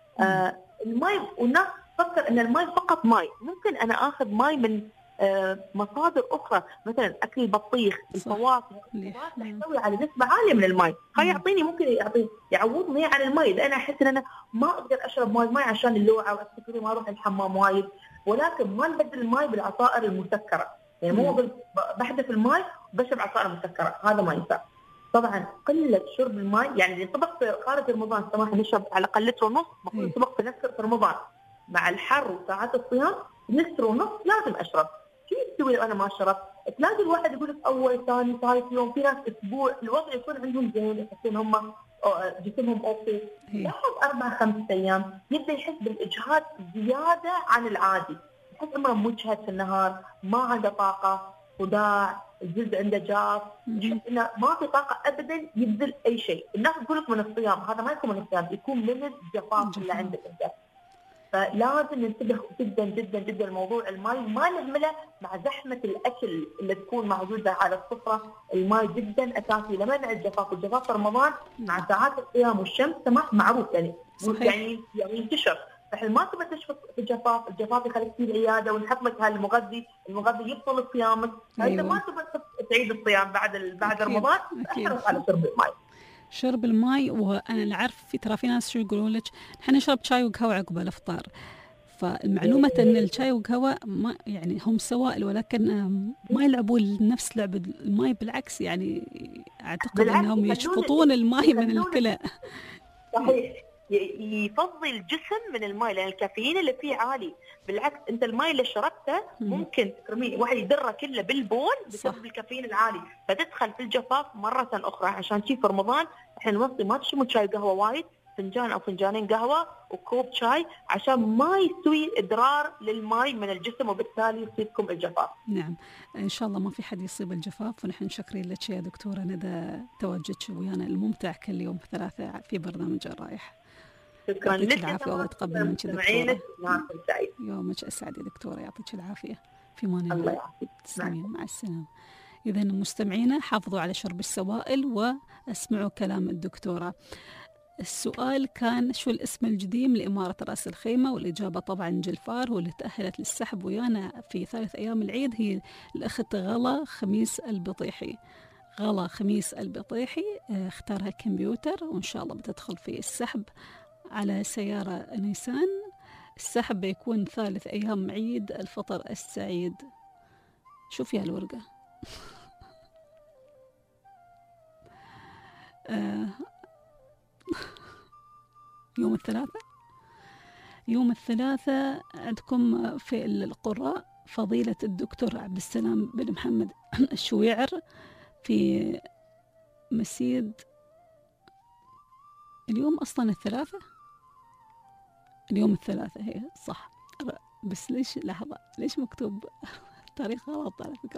الماء، والناس تفكر ان الماء فقط ماء، ممكن انا اخذ ماء من مصادر اخرى، مثلا اكل البطيخ، الفواكه تحتوي على نسبه عاليه من الماء، يعطيني ممكن يعوضني عن الماء، اذا انا احس ان انا ما اقدر اشرب ماء عشان اللوعه وافتكر ما اروح الحمام وايد، ولكن ما نبدل الماء بالعصائر المسكره، يعني مو بحذف الماء بشرب عصائر مسكره، هذا ما ينفع. طبعا قله شرب الماء، يعني اللي ينطبق في خارج رمضان سماح نشرب على الاقل لتر ونص، المفروض ينطبق في نفس رمضان مع الحر وساعات الصيام لتر ونص لازم اشرب. شو يسوي لو انا ما شربت؟ تلاقي الواحد يقول لك اول ثاني ثالث يوم، في ناس اسبوع الوضع يكون عندهم زين، يحسون هم جسمهم اوكي، ياخذ 4-5 ايام يبدا يحس بالاجهاد زياده عن العادي، يحس عمره مجهد في النهار، ما عنده طاقه، صداع، الجلد عنده جاف، يحس انه ما في طاقه ابدا يبذل اي شيء. الناس تقول لك من الصيام، هذا ما يكون من الصيام، يكون من الجفاف اللي عندك انت. فلازم ننتبه جدا جدا جدا لموضوع الماء، ما نهمله مع زحمه الاكل اللي تكون موجوده على السفره. الماء جدا اساسي لمنع الجفاف، والجفاف في رمضان مع ساعات الصيام والشمس سماح معروف يعني ينتشر. فاحنا ما تبغى تشفط الجفاف يخليك في العياده ونحط لك هالمغذي، المغذي يبطل صيامك، فانت ما تبغى تعيد الصيام بعد رمضان، احرص على شرب الماء. شرب الماء. وانا اعرف في ناس شو يقولون لك، احنا نشرب شاي وقهوه عقب الافطار، فالمعلومة أن الشاي والقهوة ما يعني هم سوائل، ولكن ما يلعبون نفس لعب الماء، بالعكس يعني أعتقد أنهم يشفطون الماء من الكلى. صحيح، يفضي الجسم من الماء لأن الكافيين اللي فيه عالي. بالعكس أنت الماء اللي شربته ممكن ترميه، واحد يدره كله بالبول بسبب الكافيين العالي، فتدخل في الجفاف مرة أخرى. عشان شي في رمضان احنا نوصي ما تشربون شاي وقهوة وايد، فنجان أو فنجانين قهوة وكوب شاي، عشان ما يسوي إضرار للماء من الجسم وبالتالي يصيبكم الجفاف. نعم، إن شاء الله ما في حد يصيب الجفاف، ونحن شاكرين لك يا دكتورة ندى تواجدك ويانا الممتع كل يوم ثلاثة في برنامج الرايح. شكرا لك، العافية والله يتقبل منك دكتورة. يومك أسعد يا دكتورة، يعطيك العافية. في مان الله. يعافيك. تسلمين، مع السلامة. إذا مستمعينا حافظوا على شرب السوائل واسمعوا كلام الدكتورة. السؤال كان شو الاسم القديم لإمارة رأس الخيمة، والإجابة طبعا جلفار، واللي تأهلت للسحب ويانا في ثالث أيام العيد هي الأخت غلا خميس البطيحي. غلا خميس البطيحي اختارها كمبيوتر، وإن شاء الله بتدخل في السحب على سيارة نيسان. السحب بيكون ثالث أيام عيد الفطر السعيد. شوفي هالورقة. يوم الثلاثاء عندكم في القراء فضيلة الدكتور عبد السلام بن محمد الشويعر في مسيد. اليوم أصلا اليوم الثلاثاء هي صح، بس ليش لحظة ليش مكتوب تاريخ غلط على فكرة؟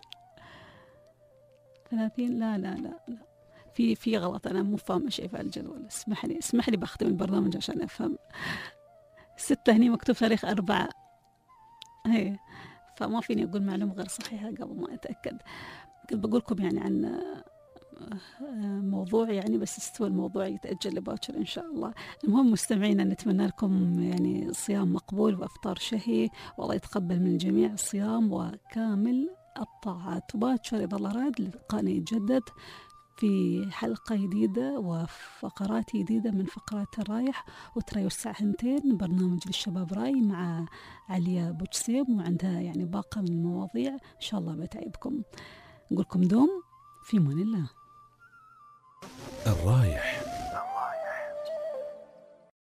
30 لا في غلط، أنا مو فاهمة شيء في الجدول. اسمح لي بختم البرنامج عشان أفهم. 6 هني مكتوب تاريخ 4 هي، فما فيني أقول معلومة غير صحيحة قبل ما أتأكد. كنت بقولكم يعني عن موضوع يعني، بس استوى الموضوع يتأجل لباكر إن شاء الله. المهم مستمعينا، نتمنى لكم يعني صيام مقبول وأفطار شهي، والله يتقبل من الجميع الصيام وكامل الطاعات. وباكر إذا الله راد لقاءنا يتجدد في حلقة جديدة وفقرات جديدة من فقرات الرايح. وترى الساعة 2 برنامج للشباب راي مع عليا بوجسيم، وعندها يعني باقة من المواضيع إن شاء الله بتعيبكم. نقولكم دوم في مان الله. الرايح